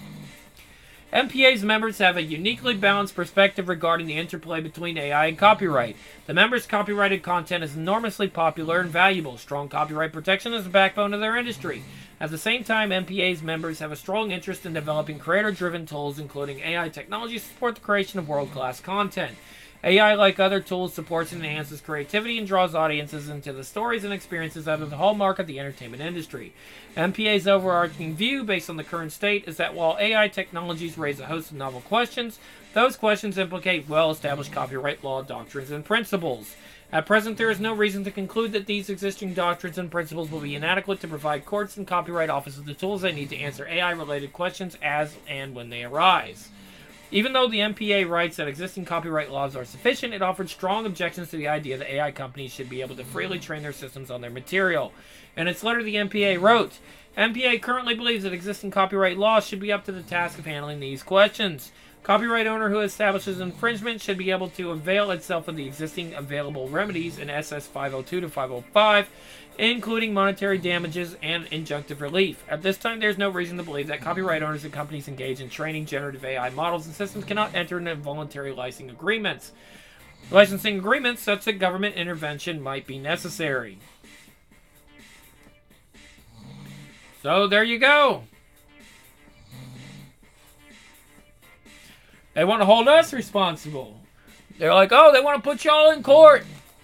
M P A's members have a uniquely balanced perspective regarding the interplay between A I and copyright. The members' copyrighted content is enormously popular and valuable. Strong copyright protection is the backbone of their industry. At the same time, M P A's members have a strong interest in developing creator-driven tools, including A I technology, to support the creation of world-class content. A I, like other tools, supports and enhances creativity and draws audiences into the stories and experiences that are the hallmark of the entertainment industry. M P A's overarching view, based on the current state, is that while A I technologies raise a host of novel questions, those questions implicate well-established copyright law doctrines and principles. At present, there is no reason to conclude that these existing doctrines and principles will be inadequate to provide courts and Copyright Offices the tools they need to answer A I-related questions as and when they arise. Even though the M P A writes that existing copyright laws are sufficient, it offered strong objections to the idea that A I companies should be able to freely train their systems on their material. In its letter, the M P A wrote, M P A currently believes that existing copyright laws should be up to the task of handling these questions. Copyright owner who establishes infringement should be able to avail itself of the existing available remedies in S S five oh two to five oh five, including monetary damages and injunctive relief. At this time, there's no reason to believe that copyright owners and companies engaged in training generative A I models and systems cannot enter into voluntary licensing agreements. Licensing agreements such that government intervention might be necessary. So there you go. They want to hold us responsible. They're like, oh, they want to put y'all in court.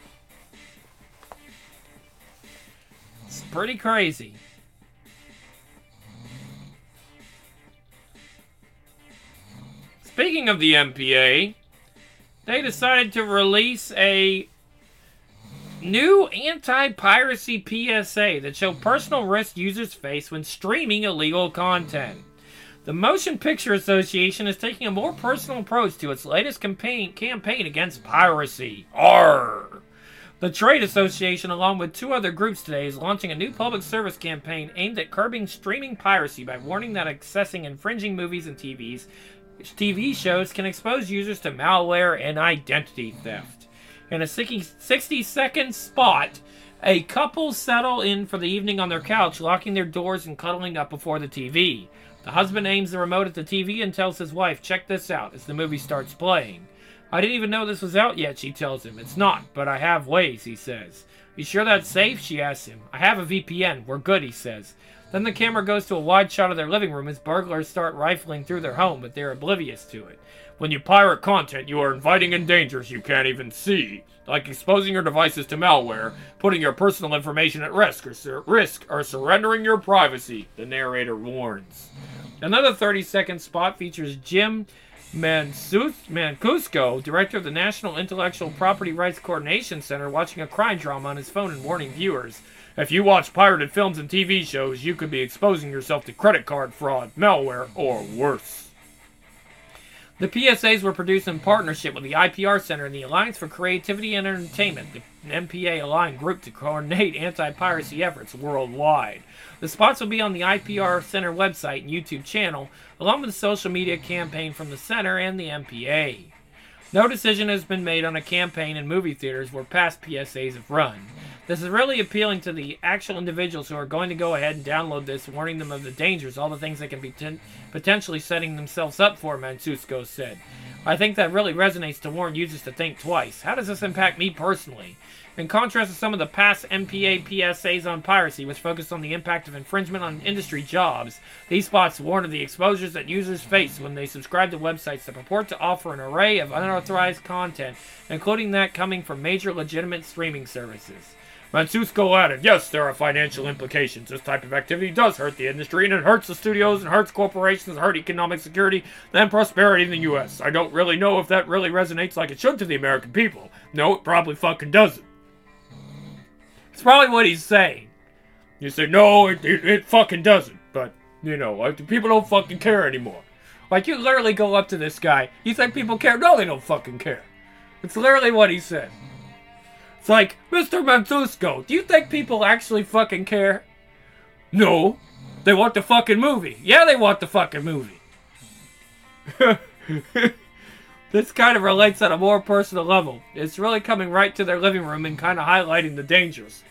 It's pretty crazy. Speaking of the M P A, they decided to release a new anti-piracy P S A that show personal risk users face when streaming illegal content. The Motion Picture Association is taking a more personal approach to its latest campaign campaign against piracy. Arrgh! The trade association, along with two other groups today, is launching a new public service campaign aimed at curbing streaming piracy by warning that accessing infringing movies and T Vs, T V shows can expose users to malware and identity theft. In a sixty-second spot, a couple settle in for the evening on their couch, locking their doors and cuddling up before the T V. The husband aims the remote at the T V and tells his wife, check this out, as the movie starts playing. I didn't even know this was out yet, she tells him. It's not, but I have ways, he says. You sure that's safe? She asks him. I have a V P N. We're good, he says. Then the camera goes to a wide shot of their living room as burglars start rifling through their home, but they're oblivious to it. When you pirate content, you are inviting in dangers you can't even see, like exposing your devices to malware, putting your personal information at risk, or, sur- risk, or surrendering your privacy, the narrator warns. Another thirty-second spot features Jim Mansus- Mancuso, director of the National Intellectual Property Rights Coordination Center, watching a crime drama on his phone and warning viewers, if you watch pirated films and T V shows, you could be exposing yourself to credit card fraud, malware, or worse. The P S As were produced in partnership with the I P R Center and the Alliance for Creativity and Entertainment, the M P A-aligned group to coordinate anti-piracy efforts worldwide. The spots will be on the I P R Center website and YouTube channel, along with a social media campaign from the Center and the M P A. No decision has been made on a campaign in movie theaters where past P S As have run. This is really appealing to the actual individuals who are going to go ahead and download this, warning them of the dangers, all the things they can be ten- potentially setting themselves up for, Mancuso said. I think that really resonates to warn users to think twice. How does this impact me personally? In contrast to some of the past M P A P S As on piracy, which focused on the impact of infringement on industry jobs, these spots warn of the exposures that users face when they subscribe to websites that purport to offer an array of unauthorized content, including that coming from major legitimate streaming services. Mancuso added, yes, there are financial implications. This type of activity does hurt the industry, and it hurts the studios, and hurts corporations, hurt economic security, and prosperity in the U S. I don't really know if that really resonates like it should to the American people. No, it probably fucking doesn't. It's probably what he's saying. You say, no, it, it, it fucking doesn't. But, you know, like, people don't fucking care anymore. Like, you literally go up to this guy. You think people care? No, they don't fucking care. It's literally what he said. It's like, Mister Mancuso, do you think people actually fucking care? No. They want the fucking movie. Yeah, they want the fucking movie. This kind of relates on a more personal level. It's really coming right to their living room and kind of highlighting the dangers.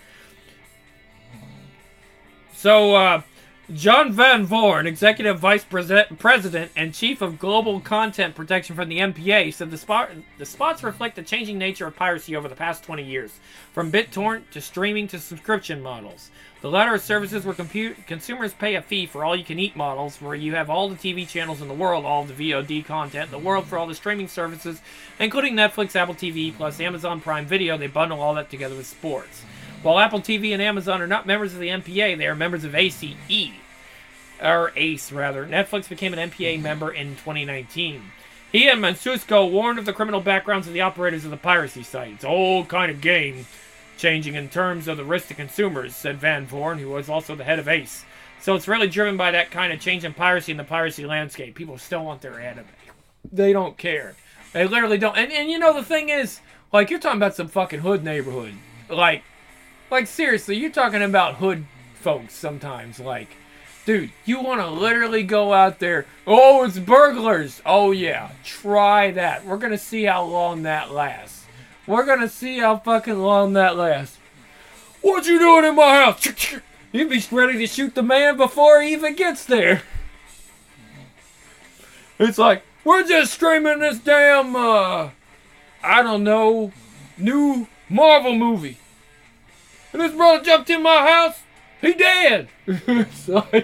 So, uh, John Van Voorn, Executive Vice President and Chief of Global Content Protection from the M P A, said the, spot, the spots reflect the changing nature of piracy over the past twenty years, from BitTorrent to streaming to subscription models. The latter are services where compute, consumers pay a fee for all-you-can-eat models, where you have all the T V channels in the world, all the V O D content in the world for all the streaming services, including Netflix, Apple T V, plus Amazon Prime Video. They bundle all that together with sports. While Apple T V and Amazon are not members of the M P A, they are members of A C E. Or ACE, rather. Netflix became an M P A member in twenty nineteen. He and Mancuso warned of the criminal backgrounds of the operators of the piracy site. It's a whole kind of game changing in terms of the risk to consumers, said Van Voorn, who was also the head of ACE. So it's really driven by that kind of change in piracy in the piracy landscape. People still want their anime. They don't care. They literally don't. And, and you know, the thing is, like, you're talking about some fucking hood neighborhood. Like, like seriously, you're talking about hood folks sometimes, like, dude, you want to literally go out there, oh, it's burglars. Oh, yeah, try that. We're going to see how long that lasts. We're going to see how fucking long that lasts. What you doing in my house? You'd be ready to shoot the man before he even gets there. It's like, we're just streaming this damn, uh, I don't know, new Marvel movie. And this brother jumped in my house. He dead. It's like,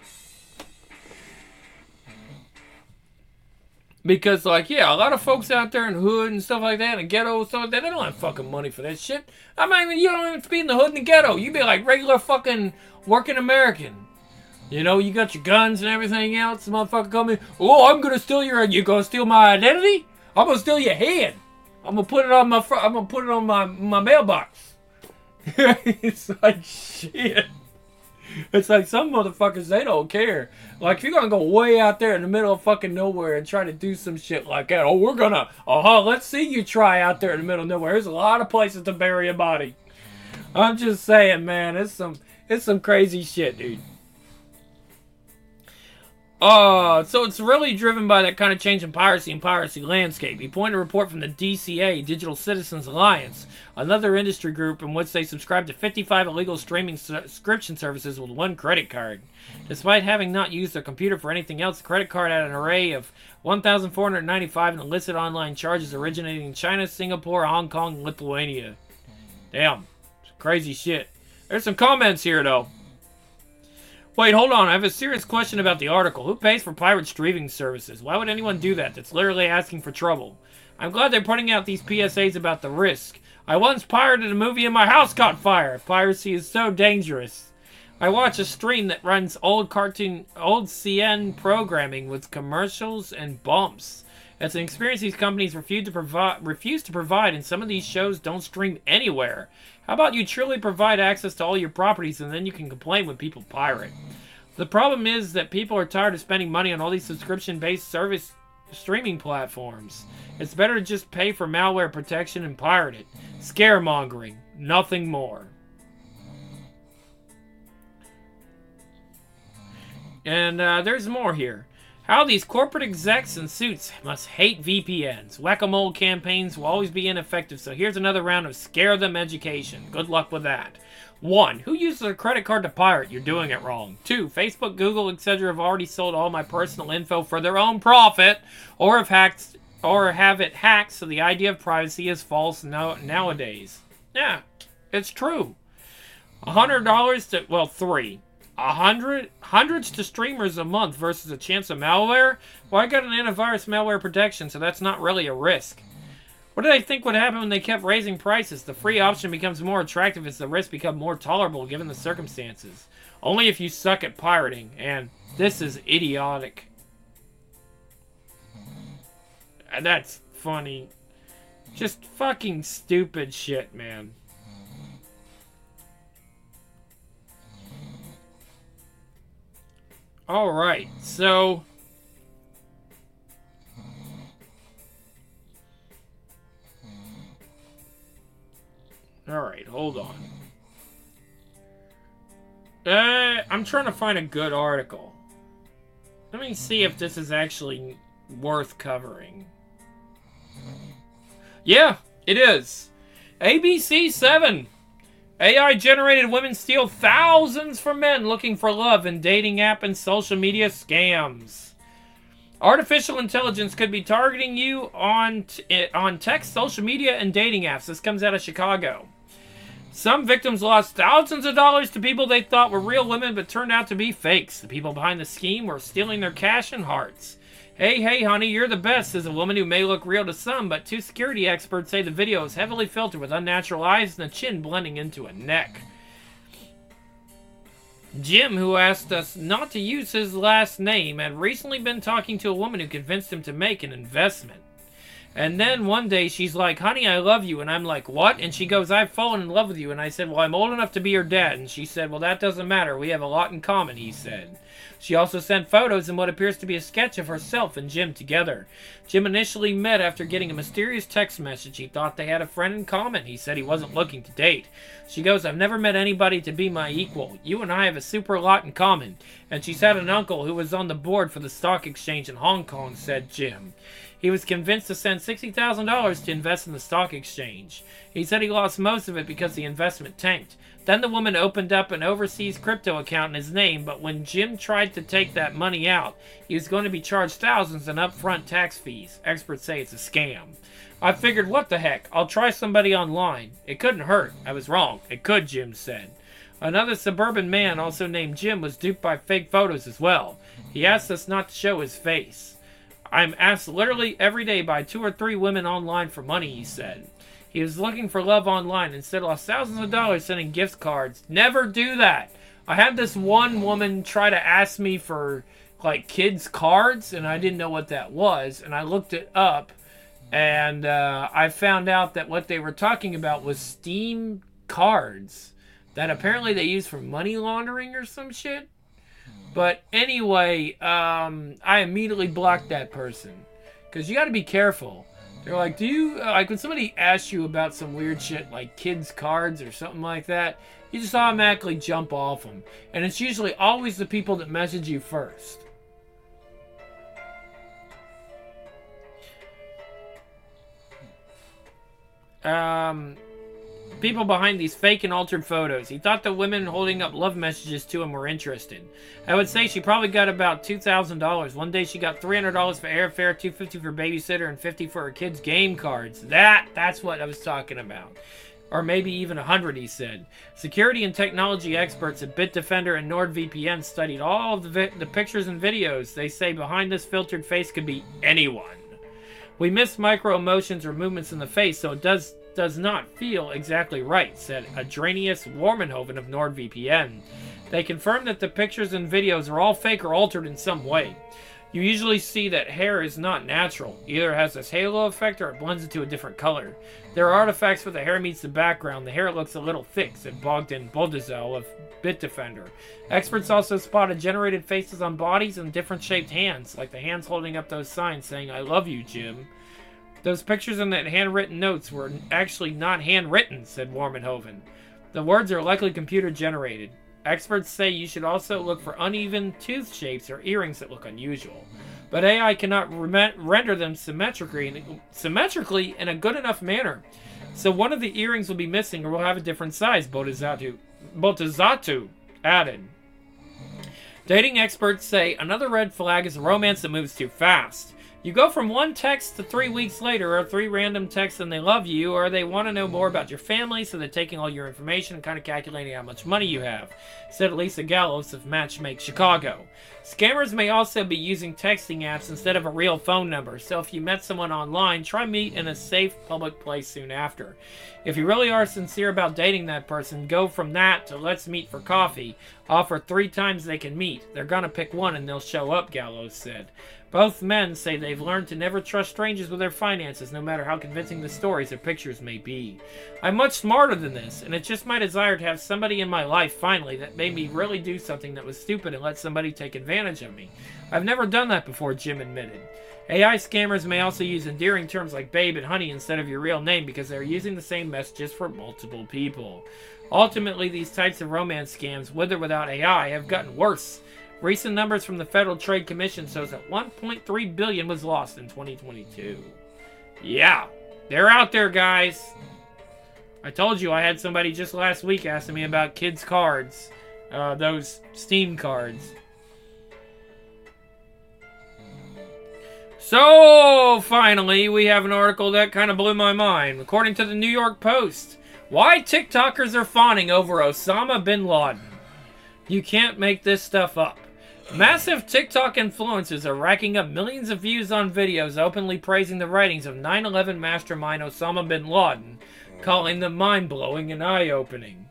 because, like, yeah, a lot of folks out there in the hood and stuff like that, and ghetto and stuff like that, they don't have fucking money for that shit. I mean, you don't even be in the hood and the ghetto. You be like regular fucking working American. You know, you got your guns and everything else. The motherfucker come in, oh, I'm gonna steal your, you gonna steal my identity? I'm gonna steal your head. I'm gonna put it on my, fr- I'm gonna put it on my, my mailbox. It's like, shit. It's like some motherfuckers, they don't care. Like, if you're gonna go way out there in the middle of fucking nowhere and try to do some shit like that, oh, we're gonna, uh-huh, let's see you try out there in the middle of nowhere. There's a lot of places to bury a body. I'm just saying, man, it's some, it's some crazy shit, dude. Uh, so it's really driven by that kind of change in piracy and piracy landscape. He pointed a report from the D C A, Digital Citizens Alliance, another industry group in which they subscribe to fifty-five illegal streaming subscription services with one credit card. Despite having not used their computer for anything else, the credit card had an array of one thousand four hundred ninety-five in illicit online charges originating in China, Singapore, Hong Kong, and Lithuania. Damn. Crazy shit. There's some comments here, though. Wait, hold on. I have a serious question about the article. Who pays for pirate streaming services? Why would anyone do that? That's literally asking for trouble. I'm glad they're putting out these P S As about the risk. I once pirated a movie and my house caught fire. Piracy is so dangerous. I watch a stream that runs old cartoon, old C N programming with commercials and bumps. It's an experience these companies refuse to provide, refuse to provide, and some of these shows don't stream anywhere. How about you truly provide access to all your properties, and then you can complain when people pirate? The problem is that people are tired of spending money on all these subscription-based service streaming platforms. It's better to just pay for malware protection and pirate it. Scaremongering, nothing more. And uh, there's more here. How these corporate execs in suits must hate V P Ns. Whack-a-mole campaigns will always be ineffective, so here's another round of scare them education. Good luck with that. One, who uses a credit card to pirate? You're doing it wrong. Two, Facebook, Google, et cetera have already sold all my personal info for their own profit, or have hacked, or have it hacked, so the idea of privacy is false now, nowadays. Yeah, it's true. A hundred dollars to, well, three. A hundred, hundreds to streamers a month versus a chance of malware? Well, I got an antivirus malware protection, so that's not really a risk. What did they think would happen when they kept raising prices? The free option becomes more attractive as the risks become more tolerable given the circumstances. Only if you suck at pirating, and this is idiotic. And that's funny. Just fucking stupid shit, man. Alright, so... Alright, hold on. Uh, I'm trying to find a good article. Let me see if this is actually worth covering. Yeah, it is. A B C seven. A I-generated women steal thousands from men looking for love in dating app and social media scams. Artificial intelligence could be targeting you on t on text, social media, and dating apps. This comes out of Chicago. Some victims lost thousands of dollars to people they thought were real women but turned out to be fakes. The people behind the scheme were stealing their cash and hearts. Hey, hey, honey, you're the best, says a woman who may look real to some, but two security experts say the video is heavily filtered with unnatural eyes and a chin blending into a neck. Jim, who asked us not to use his last name, had recently been talking to a woman who convinced him to make an investment. And then one day she's like, honey, I love you. And I'm like, what? And she goes, I've fallen in love with you. And I said, well, I'm old enough to be your dad. And she said, well, that doesn't matter. We have a lot in common, he said. She also sent photos and what appears to be a sketch of herself and Jim together. Jim initially met after getting a mysterious text message. He thought they had a friend in common. He said he wasn't looking to date. She goes, I've never met anybody to be my equal. You and I have a super lot in common. And she's had an uncle who was on the board for the stock exchange in Hong Kong, said Jim. He was convinced to send sixty thousand dollars to invest in the stock exchange. He said he lost most of it because the investment tanked. Then the woman opened up an overseas crypto account in his name, but when Jim tried to take that money out, he was going to be charged thousands in upfront tax fees. Experts say it's a scam. I figured, what the heck, I'll try somebody online. It couldn't hurt. I was wrong. It could, Jim said. Another suburban man, also named Jim, was duped by fake photos as well. He asked us not to show his face. I'm asked literally every day by two or three women online for money, he said. He was looking for love online and instead lost thousands of dollars sending gift cards. Never do that. I had this one woman try to ask me for, like, kids' cards, and I didn't know what that was. And I looked it up, and uh, I found out that what they were talking about was Steam cards that apparently they use for money laundering or some shit. But anyway, um, I immediately blocked that person. Because you got to be careful. They're like, do you, like when somebody asks you about some weird shit like kids' cards or something like that, you just automatically jump off them. And it's usually always the people that message you first. Um... People behind these fake and altered photos. He thought the women holding up love messages to him were interested. I would say she probably got about two thousand dollars. One day she got three hundred dollars for airfare, two hundred fifty dollars for babysitter, and fifty dollars for her kids' game cards. That, that's what I was talking about. Or maybe even one hundred dollars, he said. Security and technology experts at Bitdefender and NordVPN studied all of the, vi the pictures and videos. They say behind this filtered face could be anyone. We miss micro emotions or movements in the face, so it does does not feel exactly right, said Adrenius Warmenhoven of NordVPN. They confirmed that the pictures and videos are all fake or altered in some way. You usually see that hair is not natural. Either it has this halo effect or it blends into a different color. There are artifacts where the hair meets the background. The hair looks a little thick, said Bogdan Boldizel of Bitdefender. Experts also spotted generated faces on bodies and different shaped hands, like the hands holding up those signs saying, "I love you, Jim." Those pictures and that handwritten notes were actually not handwritten, said Warmenhoven. The words are likely computer generated. Experts say you should also look for uneven tooth shapes or earrings that look unusual. But A I cannot re- render them symmetrically in, symmetrically in a good enough manner. So one of the earrings will be missing or will have a different size, Botazatu, Botazatu added. Dating experts say another red flag is a romance that moves too fast. You go from one text to three weeks later, or three random texts and they love you, or they want to know more about your family, so they're taking all your information and kind of calculating how much money you have, said Lisa Gallos of Matchmake Chicago. Scammers may also be using texting apps instead of a real phone number, so if you met someone online, try meet in a safe public place soon after. If you really are sincere about dating that person, go from that to let's meet for coffee. Offer three times they can meet. They're gonna pick one and they'll show up, Gallos said. Both men say they've learned to never trust strangers with their finances, no matter how convincing the stories or pictures may be. I'm much smarter than this, and it's just my desire to have somebody in my life, finally, that made me really do something that was stupid and let somebody take advantage of me. I've never done that before, Jim admitted. A I scammers may also use endearing terms like babe and honey instead of your real name because they're using the same messages for multiple people. Ultimately, these types of romance scams, with or without A I, have gotten worse. Recent numbers from the Federal Trade Commission shows that one point three billion dollars was lost in twenty twenty-two. Yeah, they're out there, guys. I told you I had somebody just last week asking me about kids' cards. Uh, those Steam cards. So, finally, we have an article that kind of blew my mind. According to the New York Post, why TikTokers are fawning over Osama bin Laden. You can't make this stuff up. Massive TikTok influencers are racking up millions of views on videos openly praising the writings of nine eleven mastermind Osama bin Laden, calling them mind-blowing and eye-opening.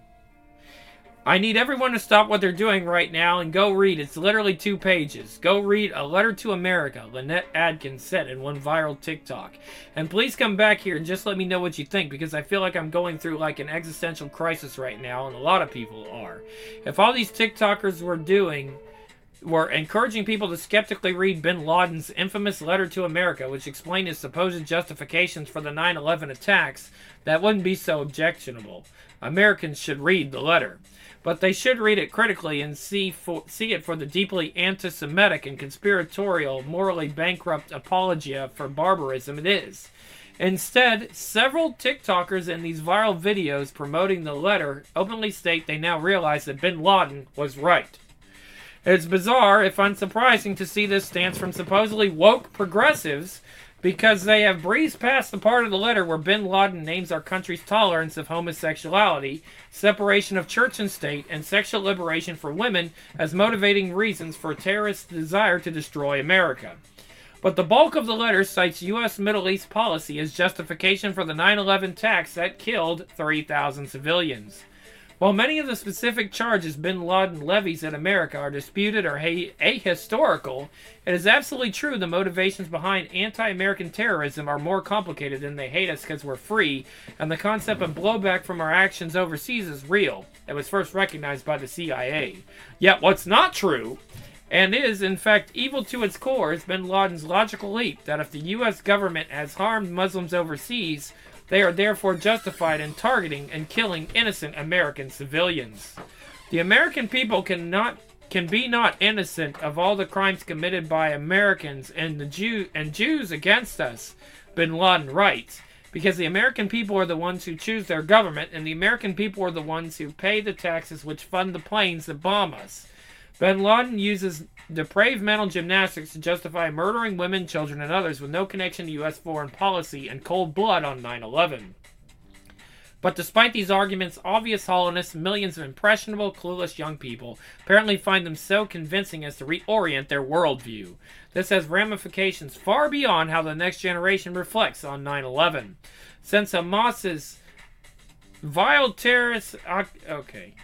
I need everyone to stop what they're doing right now and go read. It's literally two pages. Go read A Letter to America, Lynette Adkins said in one viral TikTok. And please come back here and just let me know what you think, because I feel like I'm going through like an existential crisis right now, and a lot of people are. If all these TikTokers were doing were encouraging people to skeptically read bin Laden's infamous Letter to America, which explained his supposed justifications for the nine eleven attacks, that wouldn't be so objectionable. Americans should read the letter. But they should read it critically and see for, see it for the deeply anti-Semitic and conspiratorial, morally bankrupt apologia for barbarism it is. Instead, several TikTokers in these viral videos promoting the letter openly state they now realize that bin Laden was right. It's bizarre, if unsurprising, to see this stance from supposedly woke progressives, because they have breezed past the part of the letter where bin Laden names our country's tolerance of homosexuality, separation of church and state, and sexual liberation for women as motivating reasons for terrorists' desire to destroy America. But the bulk of the letter cites U S Middle East policy as justification for the nine eleven attacks that killed three thousand civilians. While many of the specific charges bin Laden levies at America are disputed or ahistorical, it is absolutely true the motivations behind anti-American terrorism are more complicated than they hate us because we're free, and the concept of blowback from our actions overseas is real. It was first recognized by the C I A. Yet what's not true, and is in fact evil to its core, is bin Laden's logical leap that if the U S government has harmed Muslims overseas, they are therefore justified in targeting and killing innocent American civilians. The American people cannot can be not innocent of all the crimes committed by Americans and the Jew and Jews against us, bin Laden writes, because the American people are the ones who choose their government, and the American people are the ones who pay the taxes which fund the planes that bomb us. Bin Laden uses depraved mental gymnastics to justify murdering women, children, and others with no connection to U S foreign policy and cold blood on nine eleven. But despite these arguments' obvious hollowness, millions of impressionable, clueless young people apparently find them so convincing as to reorient their worldview. This has ramifications far beyond how the next generation reflects on nine eleven. Since Hamas's vile terrorist... Okay.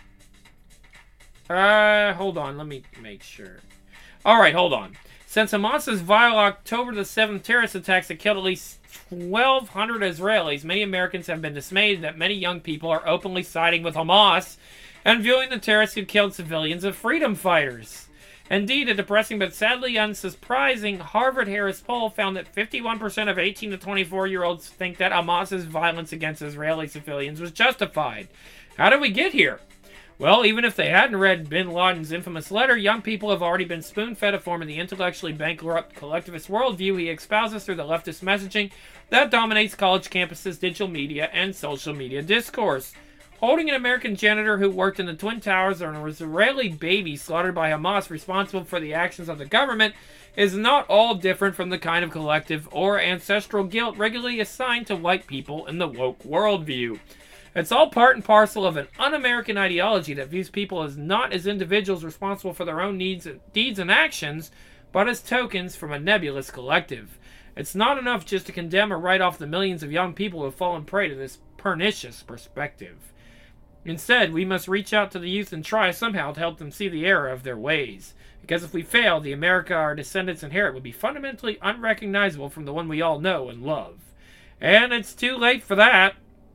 Uh, hold on, let me make sure. Alright, hold on. Since Hamas's vile October the seventh terrorist attacks that killed at least twelve hundred Israelis, many Americans have been dismayed that many young people are openly siding with Hamas and viewing the terrorists who killed civilians as freedom fighters. Indeed, a depressing but sadly unsurprising Harvard-Harris poll found that fifty-one percent of eighteen to twenty-four-year-olds think that Hamas's violence against Israeli civilians was justified. How did we get here? Well, even if they hadn't read bin Laden's infamous letter, young people have already been spoon-fed a form of the intellectually bankrupt collectivist worldview he espouses through the leftist messaging that dominates college campuses, digital media, and social media discourse. Holding an American janitor who worked in the Twin Towers or an Israeli baby slaughtered by Hamas responsible for the actions of the government is not all different from the kind of collective or ancestral guilt regularly assigned to white people in the woke worldview. It's all part and parcel of an un-American ideology that views people as not as individuals responsible for their own needs, deeds and actions, but as tokens from a nebulous collective. It's not enough just to condemn or write off the millions of young people who have fallen prey to this pernicious perspective. Instead, we must reach out to the youth and try somehow to help them see the error of their ways. Because if we fail, the America our descendants inherit would be fundamentally unrecognizable from the one we all know and love. And it's too late for that.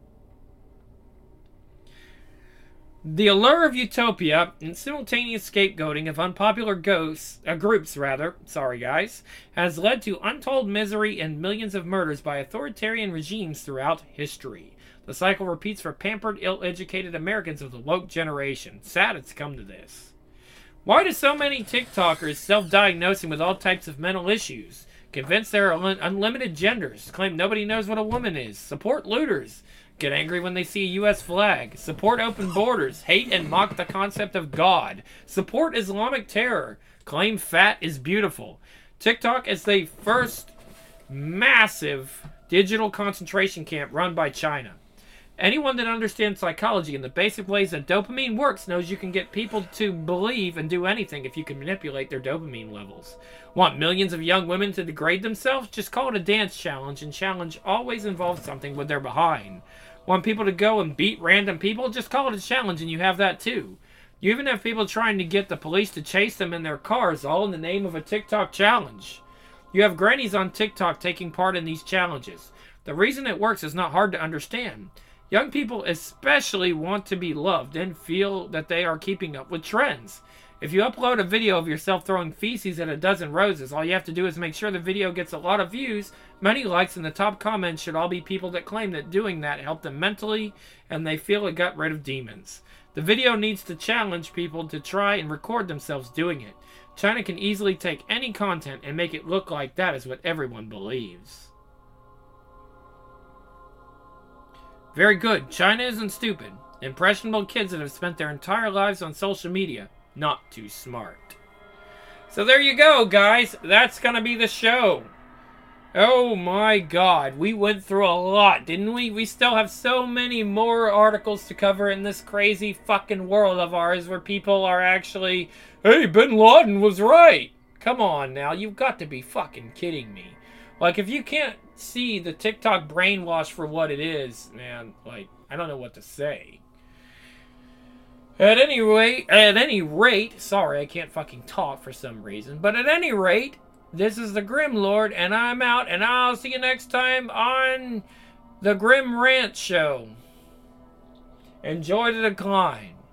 The allure of utopia and simultaneous scapegoating of unpopular ghosts, uh, groups rather, sorry guys, has led to untold misery and millions of murders by authoritarian regimes throughout history. The cycle repeats for pampered, ill-educated Americans of the woke generation. Sad it's come to this. Why do so many TikTokers self-diagnosing with all types of mental issues, convinced there are un- unlimited genders, claim nobody knows what a woman is, support looters, get angry when they see a U S flag, support open borders, hate and mock the concept of God, support Islamic terror, claim fat is beautiful. TikTok is the first massive digital concentration camp run by China. Anyone that understands psychology and the basic ways that dopamine works knows you can get people to believe and do anything if you can manipulate their dopamine levels. Want millions of young women to degrade themselves? Just call it a dance challenge, and challenge always involves something with their behind. Want people to go and beat random people? Just call it a challenge and you have that too. You even have people trying to get the police to chase them in their cars, all in the name of a TikTok challenge. You have grannies on TikTok taking part in these challenges. The reason it works is not hard to understand. Young people especially want to be loved and feel that they are keeping up with trends. If you upload a video of yourself throwing feces at a dozen roses, all you have to do is make sure the video gets a lot of views, many likes, and the top comments should all be people that claim that doing that helped them mentally and they feel it got rid of demons. The video needs to challenge people to try and record themselves doing it. China can easily take any content and make it look like that is what everyone believes. Very good. China isn't stupid. Impressionable kids that have spent their entire lives on social media. Not too smart. So there you go, guys. That's going to be the show. Oh my god. We went through a lot, didn't we? We still have so many more articles to cover in this crazy fucking world of ours where people are actually, hey, bin Laden was right. Come on now. You've got to be fucking kidding me. Like, if you can't see the TikTok brainwash for what it is, man, like, I don't know what to say. At any rate, at any rate, sorry, I can't fucking talk for some reason, but at any rate, this is the Grim Lord, and I'm out, and I'll see you next time on the Grim Rant Show. Enjoy the decline.